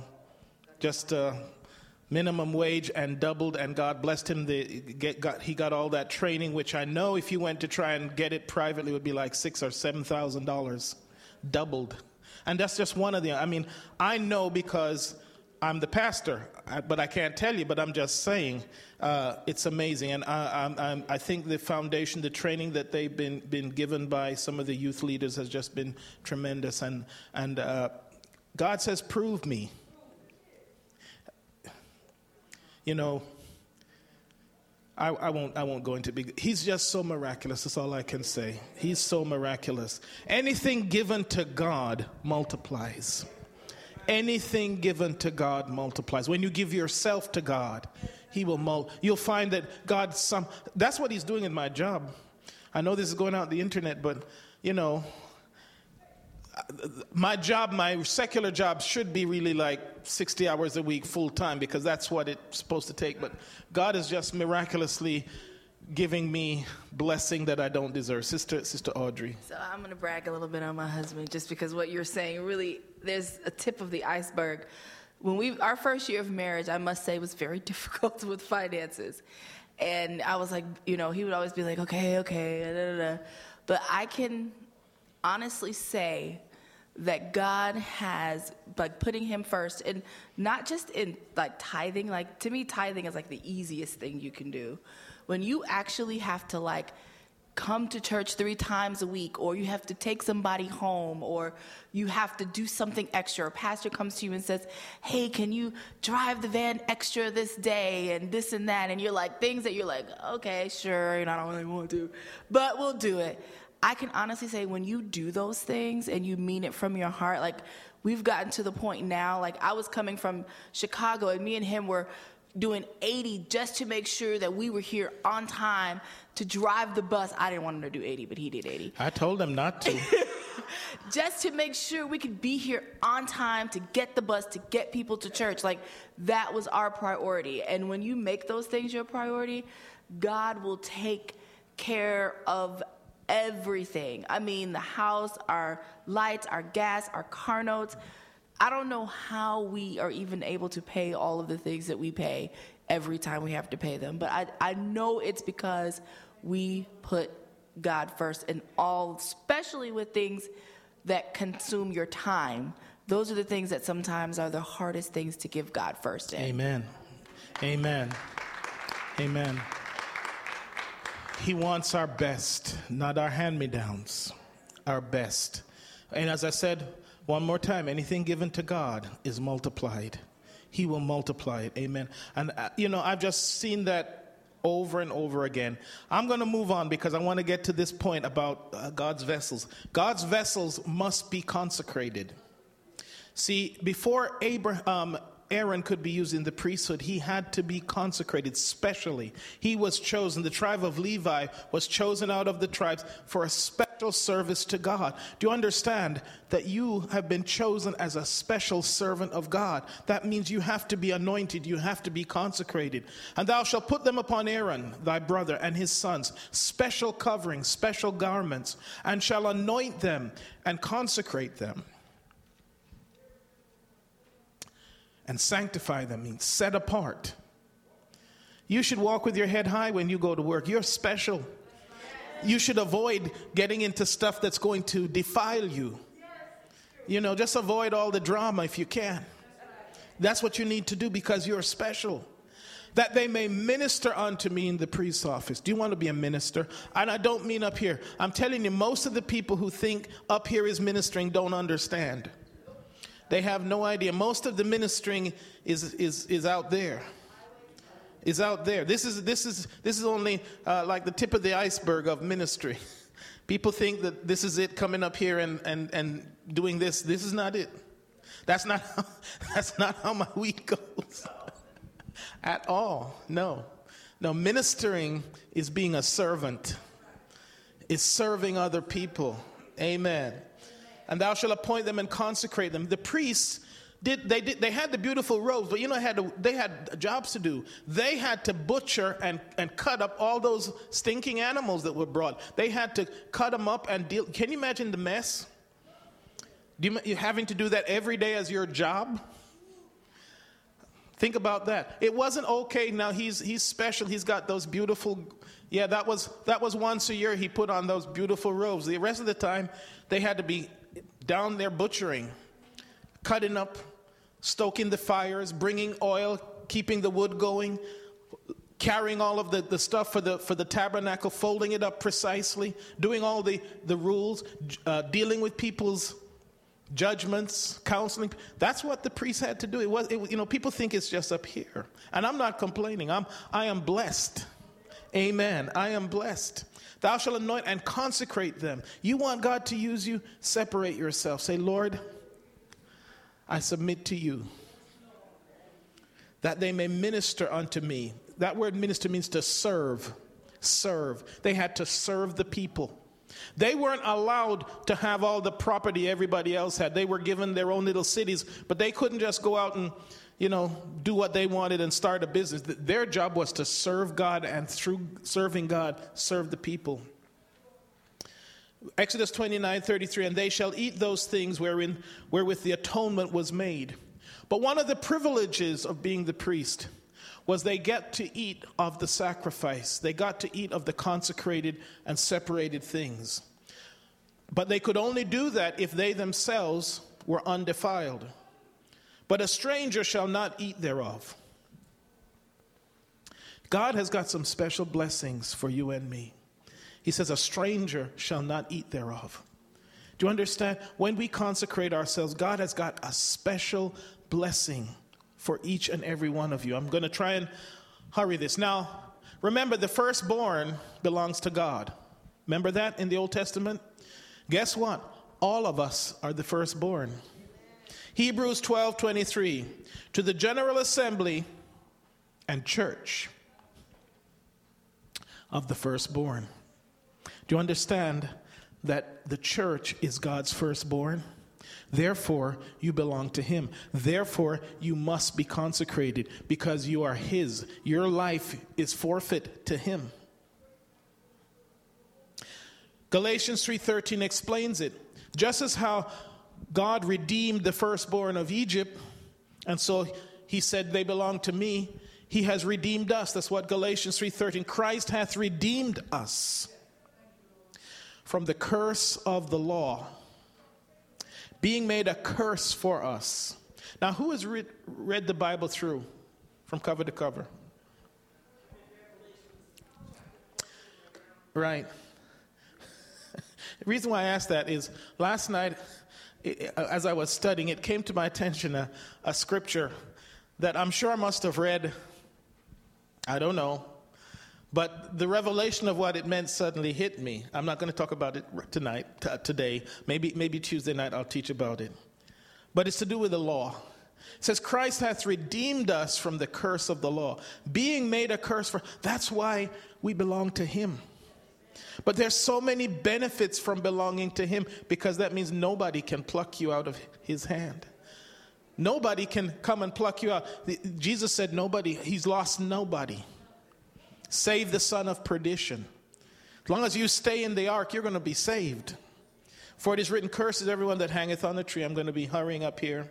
just uh, minimum wage and doubled, and God blessed him. The get got he got all that training, which I know if you went to try and get it privately would be like six or seven thousand dollars, doubled. And that's just one of the, I mean, I know because I'm the pastor, but I can't tell you, but I'm just saying uh, it's amazing. And I, I, I think the foundation, the training that they've been, been given by some of the youth leaders has just been tremendous. And, and uh, God says, prove me. You know, I, I won't I won't go into big. He's just so miraculous. That's all I can say. He's so miraculous. Anything given to God multiplies. Anything given to God multiplies. When you give yourself to God, He will mul- you'll find that God some that's what He's doing in my job. I know this is going out the internet, but you know, my job, my secular job should be really like sixty hours a week full time, because that's what it's supposed to take. But God is just miraculously giving me blessing that I don't deserve. Sister, Sister Audrey. So I'm going to brag a little bit on my husband, just because what you're saying really, there's a tip of the iceberg. When we, our first year of marriage, I must say, was very difficult with finances. And I was like, you know, he would always be like, okay, okay, da, da, da. But I can honestly say that God has, like, putting Him first, and not just in like tithing. Like, to me, tithing is like the easiest thing you can do. When you actually have to like come to church three times a week, or you have to take somebody home, or you have to do something extra, a pastor comes to you and says, hey, can you drive the van extra this day, and this and that, and you're like, things that you're like, okay, sure, and I don't really want to, but we'll do it. I can honestly say, when you do those things and you mean it from your heart, like, we've gotten to the point now, like, I was coming from Chicago, and me and him were doing eighty just to make sure that we were here on time to drive the bus. I didn't want him to do eighty, but he did eighty. I told him not to. Just to make sure we could be here on time to get the bus, to get people to church. Like, that was our priority. And when you make those things your priority, God will take care of everything. I mean, the house, our lights, our gas, our car notes. I don't know how we are even able to pay all of the things that we pay every time we have to pay them. But I, I know it's because we put God first in all, especially with things that consume your time. Those are the things that sometimes are the hardest things to give God first in. Amen. Amen. Amen. He wants our best, not our hand-me-downs, our best. And as I said, one more time, anything given to God is multiplied. He will multiply it. Amen. And, uh, you know, I've just seen that over and over again. I'm going to move on because I want to get to this point about uh, God's vessels. God's vessels must be consecrated. See, before Abraham, Aaron could be used in the priesthood, he had to be consecrated specially. He was chosen. The tribe of Levi was chosen out of the tribes for a special service to God. Do you understand that you have been chosen as a special servant of God? That means you have to be anointed. You have to be consecrated. And thou shalt put them upon Aaron, thy brother, and his sons, special coverings, special garments, and shall anoint them and consecrate them. And sanctify them means set apart. You should walk with your head high when you go to work. You're special. You should avoid getting into stuff that's going to defile you. You know, just avoid all the drama if you can. That's what you need to do because you're special. That they may minister unto me in the priest's office. Do you want to be a minister? And I don't mean up here. I'm telling you, most of the people who think up here is ministering don't understand. They have no idea. Most of the ministering is is is out there. Is out there. This is this is this is only uh, like the tip of the iceberg of ministry. People think that this is it, coming up here and and and doing this. This is not it. That's not how, that's not how my week goes at all. No, no. Ministering is being a servant. Is serving other people. Amen. And thou shalt appoint them and consecrate them. The priests did they did they had the beautiful robes, but you know had to, they had jobs to do. They had to butcher and, and cut up all those stinking animals that were brought. They had to cut them up and deal. Can you imagine the mess? Do you, you having to do that every day as your job? Think about that. It wasn't okay. Now he's he's special. He's got those beautiful. Yeah, that was that was once a year he put on those beautiful robes. The rest of the time they had to be down there butchering, cutting up, stoking the fires, bringing oil, keeping the wood going, carrying all of the, the stuff for the for the tabernacle, folding it up precisely, doing all the, the rules, uh, dealing with people's judgments, counseling. That's what the priest had to do. It was, it, you know, people think it's just up here. And I'm not complaining. I'm, I am blessed. Amen. I am blessed. Thou shalt anoint and consecrate them. You want God to use you? Separate yourself. Say, Lord, I submit to you, that they may minister unto me. That word minister means to serve. Serve. They had to serve the people. They weren't allowed to have all the property everybody else had. They were given their own little cities, but they couldn't just go out and, you know, do what they wanted and start a business. Their job was to serve God, and through serving God, serve the people. Exodus twenty-nine thirty-three, and they shall eat those things wherein wherewith the atonement was made. But one of the privileges of being the priest was they get to eat of the sacrifice. They got to eat of the consecrated and separated things. But they could only do that if they themselves were undefiled. But a stranger shall not eat thereof. God has got some special blessings for you and me. He says, a stranger shall not eat thereof. Do you understand? When we consecrate ourselves, God has got a special blessing for each and every one of you. I'm going to try and hurry this. Now, remember, the firstborn belongs to God. Remember that in the Old Testament? Guess what? All of us are the firstborn. Hebrews twelve twenty-three, to the general assembly and church of the firstborn. Do you understand that the church is God's firstborn? Therefore, you belong to him. Therefore, you must be consecrated because you are his. Your life is forfeit to him. Galatians three thirteen explains it. Just as how God redeemed the firstborn of Egypt, and so he said they belong to me, he has redeemed us. That's what Galatians three thirteen. Christ hath redeemed us from the curse of the law, being made a curse for us. Now, who has read, read the Bible through from cover to cover? Right. The reason why I asked that is last night, it, as I was studying, it came to my attention a, a scripture that I'm sure I must have read, I don't know, but the revelation of what it meant suddenly hit me. I'm not going to talk about it tonight, t- today. Maybe, maybe Tuesday night I'll teach about it. But it's to do with the law. It says, Christ hath redeemed us from the curse of the law, being made a curse for. That's why we belong to him. But there's so many benefits from belonging to him, because that means nobody can pluck you out of his hand. Nobody can come and pluck you out. Jesus said nobody, he's lost nobody, save the son of perdition. As long as you stay in the ark, you're going to be saved. For it is written, curses everyone that hangeth on the tree. I'm going to be hurrying up here.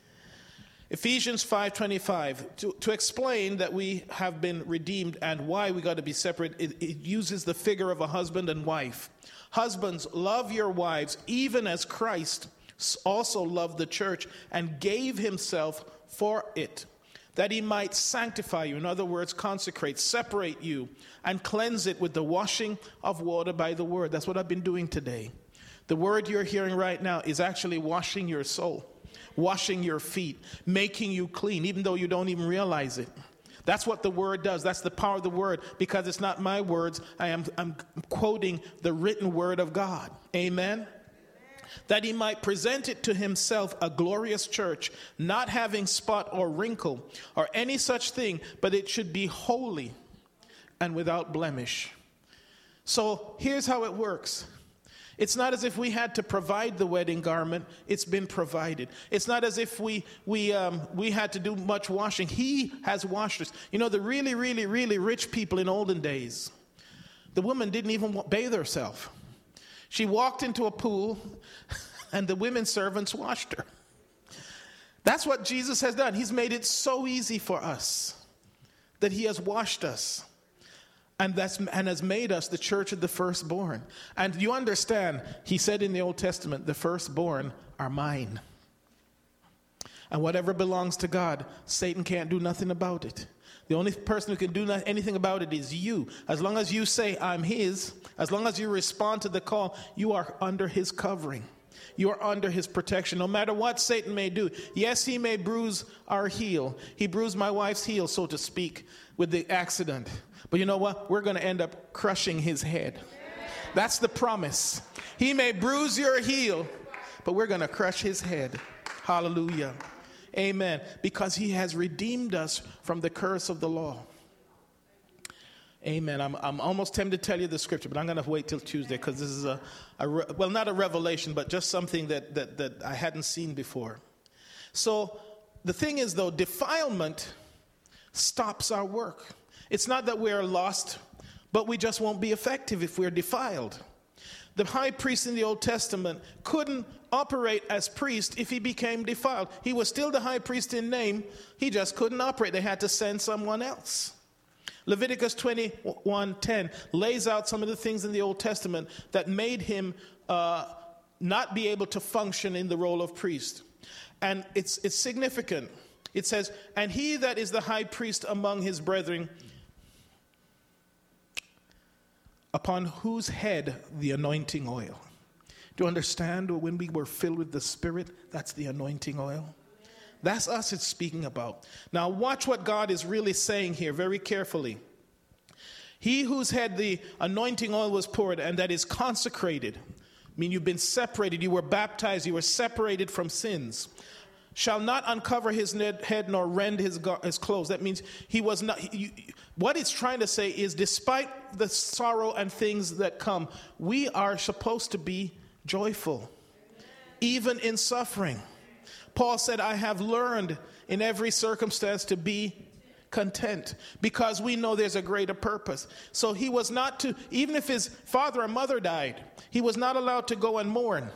Ephesians five twenty-five, to, to explain that we have been redeemed and why we got to be separate, it, it uses the figure of a husband and wife. Husbands, love your wives, even as Christ also loved the church and gave himself for it, that he might sanctify you, in other words, consecrate, separate you, and cleanse it with the washing of water by the word. That's what I've been doing today. The word you're hearing right now is actually washing your soul, washing your feet, making you clean, even though you don't even realize it. That's what the word does. That's the power of the word, because it's not my words. I am I'm quoting the written word of God. Amen. That he might present it to himself a glorious church, not having spot or wrinkle or any such thing, but it should be holy and without blemish. So here's how it works. It's not as if we had to provide the wedding garment. It's been provided. It's not as if we we um, we had to do much washing. He has washed us. You know, the really, really, really rich people in olden days, the woman didn't even bathe herself. She walked into a pool, and the women servants washed her. That's what Jesus has done. He's made it so easy for us that he has washed us. And that's and has made us the church of the firstborn. And you understand, he said in the Old Testament, the firstborn are mine. And whatever belongs to God, Satan can't do nothing about it. The only person who can do anything about it is you. As long as you say, I'm his, as long as you respond to the call, you are under his covering. You are under his protection. No matter what Satan may do. Yes, he may bruise our heel. He bruised my wife's heel, so to speak, with the accident. But you know what? We're going to end up crushing his head. That's the promise. He may bruise your heel, but we're going to crush his head. Hallelujah. Amen. Because he has redeemed us from the curse of the law. Amen. I'm I'm almost tempted to tell you the scripture, but I'm going to wait till Tuesday because this is a, a re, well, not a revelation, but just something that, that, that I hadn't seen before. So the thing is, though, defilement stops our work. It's not that we're lost, but we just won't be effective if we're defiled. The high priest in the Old Testament couldn't operate as priest if he became defiled. He was still the high priest in name. He just couldn't operate. They had to send someone else. Leviticus twenty-one ten lays out some of the things in the Old Testament that made him uh, not be able to function in the role of priest. And it's it's significant. It says, and he that is the high priest among his brethren, upon whose head the anointing oil. Do you understand? When we were filled with the Spirit, that's the anointing oil. That's us it's speaking about. Now watch what God is really saying here very carefully. He whose head the anointing oil was poured and that is consecrated, I mean you've been separated, you were baptized, you were separated from sins, shall not uncover his head nor rend his, his clothes. That means he was not, he, what it's trying to say is despite the sorrow and things that come, we are supposed to be joyful, even in suffering. Paul said, I have learned in every circumstance to be content because we know there's a greater purpose. So he was not to, even if his father or mother died, he was not allowed to go and mourn.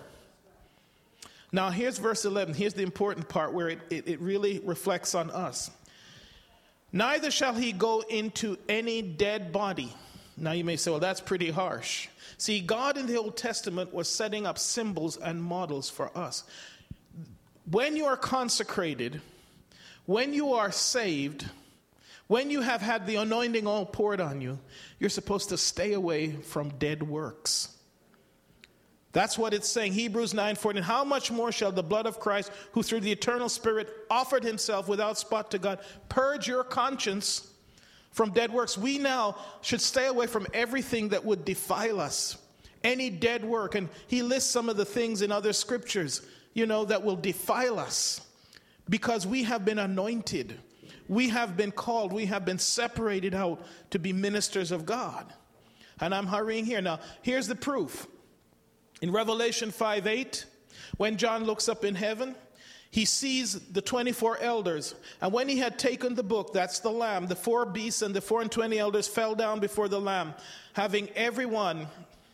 Now here's verse eleven. Here's the important part where it, it, it really reflects on us. Neither shall he go into any dead body. Now you may say, well, that's pretty harsh. See, God in the Old Testament was setting up symbols and models for us. When you are consecrated, when you are saved, when you have had the anointing oil poured on you, you're supposed to stay away from dead works. That's what it's saying. Hebrews nine fourteen. How much more shall the blood of Christ, who through the eternal Spirit offered himself without spot to God, purge your conscience from dead works? We now should stay away from everything that would defile us. Any dead work. And he lists some of the things in other scriptures, you know, that will defile us. Because we have been anointed. We have been called. We have been separated out to be ministers of God. And I'm hurrying here. Now, here's the proof. In Revelation five eight, when John looks up in heaven, he sees the twenty-four elders. And when he had taken the book, that's the Lamb, the four beasts and the four and twenty elders fell down before the Lamb, having every one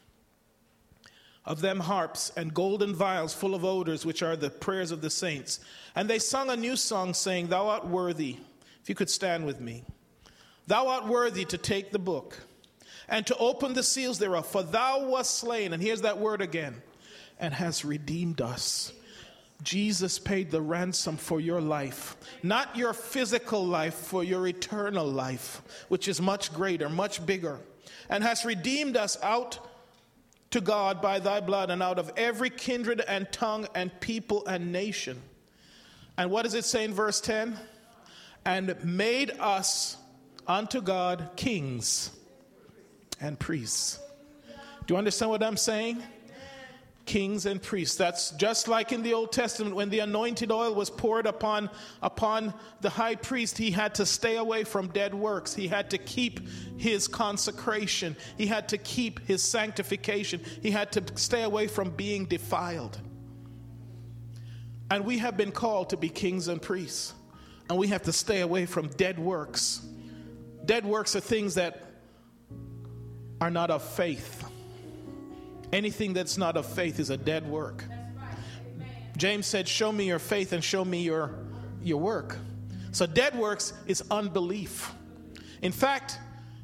of them harps and golden vials full of odors, which are the prayers of the saints. And they sung a new song, saying, Thou art worthy. If you could stand with me. Thou art worthy to take the book and to open the seals thereof, for thou wast slain, and here's that word again, and hast redeemed us. Jesus paid the ransom for your life, not your physical life, for your eternal life, which is much greater, much bigger, and hast redeemed us out to God by thy blood, and out of every kindred and tongue and people and nation. And what does it say in verse ten? And made us unto God kings and priests. Do you understand what I'm saying? Kings and priests. That's just like in the Old Testament when the anointed oil was poured upon, upon the high priest. He had to stay away from dead works. He had to keep his consecration. He had to keep his sanctification. He had to stay away from being defiled. And we have been called to be kings and priests. And we have to stay away from dead works. Dead works are things that are not of faith. Anything that's not of faith is a dead work. James said, show me your faith and show me your, your work. So dead works is unbelief. In fact,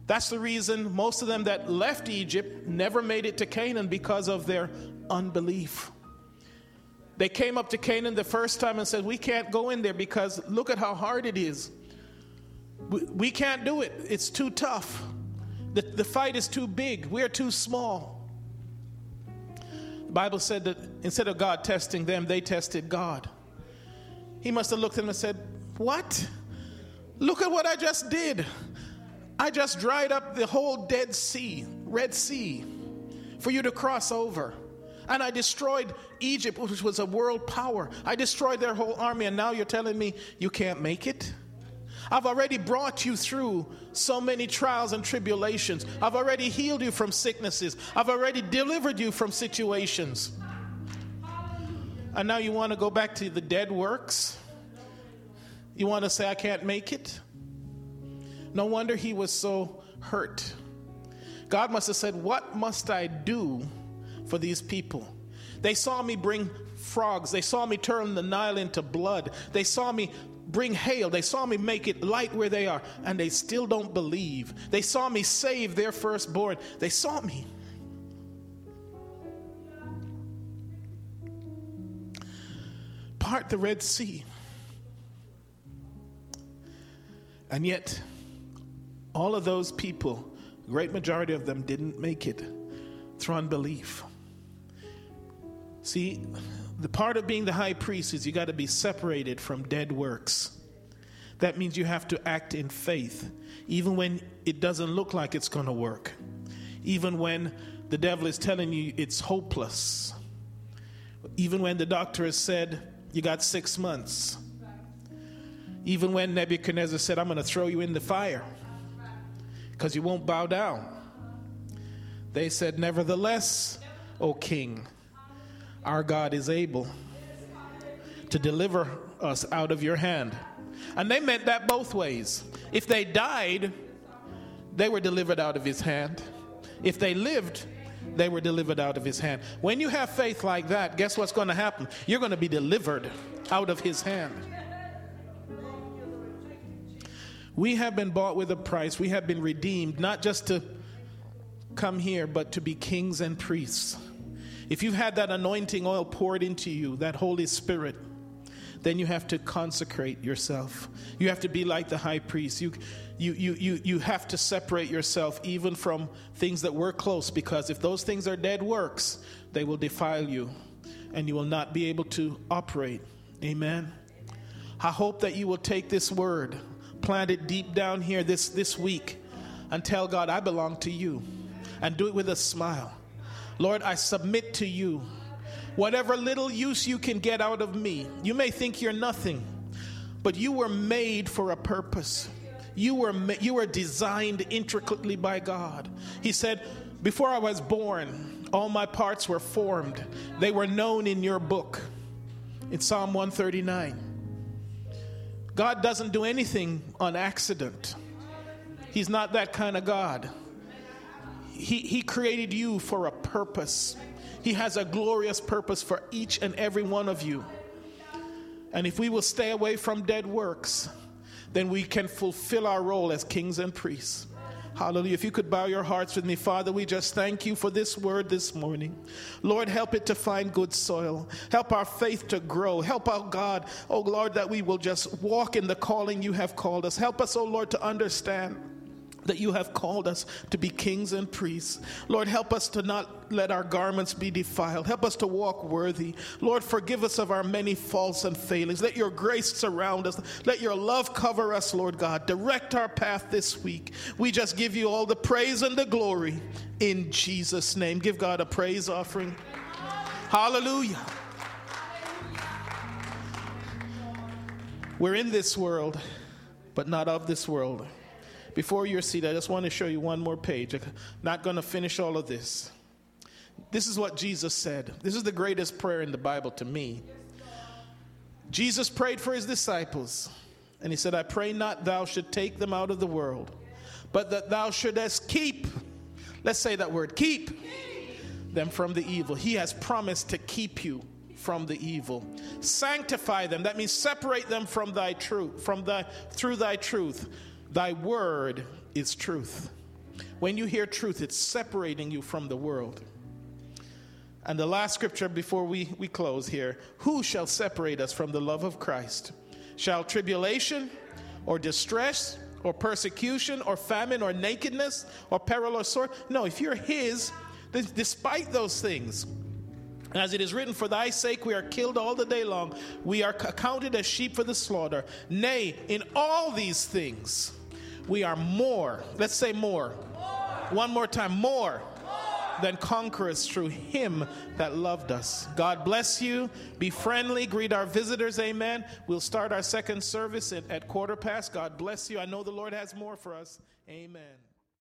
That's the reason most of them that left Egypt never made it to Canaan, because of their unbelief. They came up to Canaan the first time and said, we can't go in there because look at how hard it is. We, we can't do it. It's too tough. The, the fight is too big. We're too small. The Bible said that instead of God testing them, they tested God. He must have looked at them and said, what? Look at what I just did. I just dried up the whole Dead Sea, Red Sea, for you to cross over. And I destroyed Egypt, which was a world power. I destroyed their whole army, and now you're telling me you can't make it? I've already brought you through so many trials and tribulations. I've already healed you from sicknesses. I've already delivered you from situations. And now you want to go back to the dead works? You want to say, I can't make it? No wonder he was so hurt. God must have said, what must I do for these people? They saw me bring frogs. They saw me turn the Nile into blood. They saw me bring hail. They saw me make it light where they are, and they still don't believe. They saw me save their firstborn. They saw me. Part the Red Sea. And yet, all of those people, great majority of them, didn't make it through unbelief. See, the part of being the high priest is you got to be separated from dead works. That means you have to act in faith, even when it doesn't look like it's going to work. Even when the devil is telling you it's hopeless. Even when the doctor has said, you got six months. Even when Nebuchadnezzar said, I'm going to throw you in the fire because you won't bow down. They said, nevertheless, O king, our God is able to deliver us out of your hand. And they meant that both ways. If they died, they were delivered out of his hand. If they lived, they were delivered out of his hand. When you have faith like that, guess what's going to happen? You're going to be delivered out of his hand. We have been bought with a price. We have been redeemed, not just to come here, but to be kings and priests. If you've had that anointing oil poured into you, that Holy Spirit, then you have to consecrate yourself. You have to be like the high priest. You, you, you, you, you have to separate yourself even from things that were close, because if those things are dead works, they will defile you and you will not be able to operate. Amen. I hope that you will take this word, plant it deep down here this, this week, and tell God, I belong to you, and do it with a smile. Lord, I submit to you. Whatever little use you can get out of me, you may think you're nothing, but you were made for a purpose. You were ma- you were designed intricately by God. He said, before I was born, all my parts were formed. They were known in your book. In Psalm one thirty-nine. God doesn't do anything on accident. He's not that kind of God. He, he created you for a purpose. He has a glorious purpose for each and every one of you. And if we will stay away from dead works, then we can fulfill our role as kings and priests. Hallelujah. If you could bow your hearts with me, Father, we just thank you for this word this morning. Lord, help it to find good soil. Help our faith to grow. Help our God, oh Lord, that we will just walk in the calling you have called us. Help us, oh Lord, to understand that you have called us to be kings and priests. Lord, help us to not let our garments be defiled. Help us to walk worthy. Lord, forgive us of our many faults and failings. Let your grace surround us. Let your love cover us, Lord God. Direct our path this week. We just give you all the praise and the glory in Jesus' name. Give God a praise offering. Hallelujah. We're in this world, but not of this world. Before you're seated, I just want to show you one more page. I'm not going to finish all of this. This is what Jesus said. This is the greatest prayer in the Bible to me. Jesus prayed for his disciples, and he said, I pray not thou should take them out of the world, but that thou shouldest keep, let's say that word, keep, keep them from the evil. He has promised to keep you from the evil. Sanctify them. That means separate them from thy truth, from thy through thy truth. Thy word is truth. When you hear truth, it's separating you from the world. And the last scripture before we, we close here. Who shall separate us from the love of Christ? Shall tribulation or distress or persecution or famine or nakedness or peril or sword? No, if you're his, then despite those things, as it is written, for thy sake we are killed all the day long. We are accounted as sheep for the slaughter. Nay, in all these things, we are more. Let's say more. more. One more time. More, more than conquerors through him that loved us. God bless you. Be friendly. Greet our visitors. Amen. We'll start our second service at, at quarter past. God bless you. I know the Lord has more for us. Amen.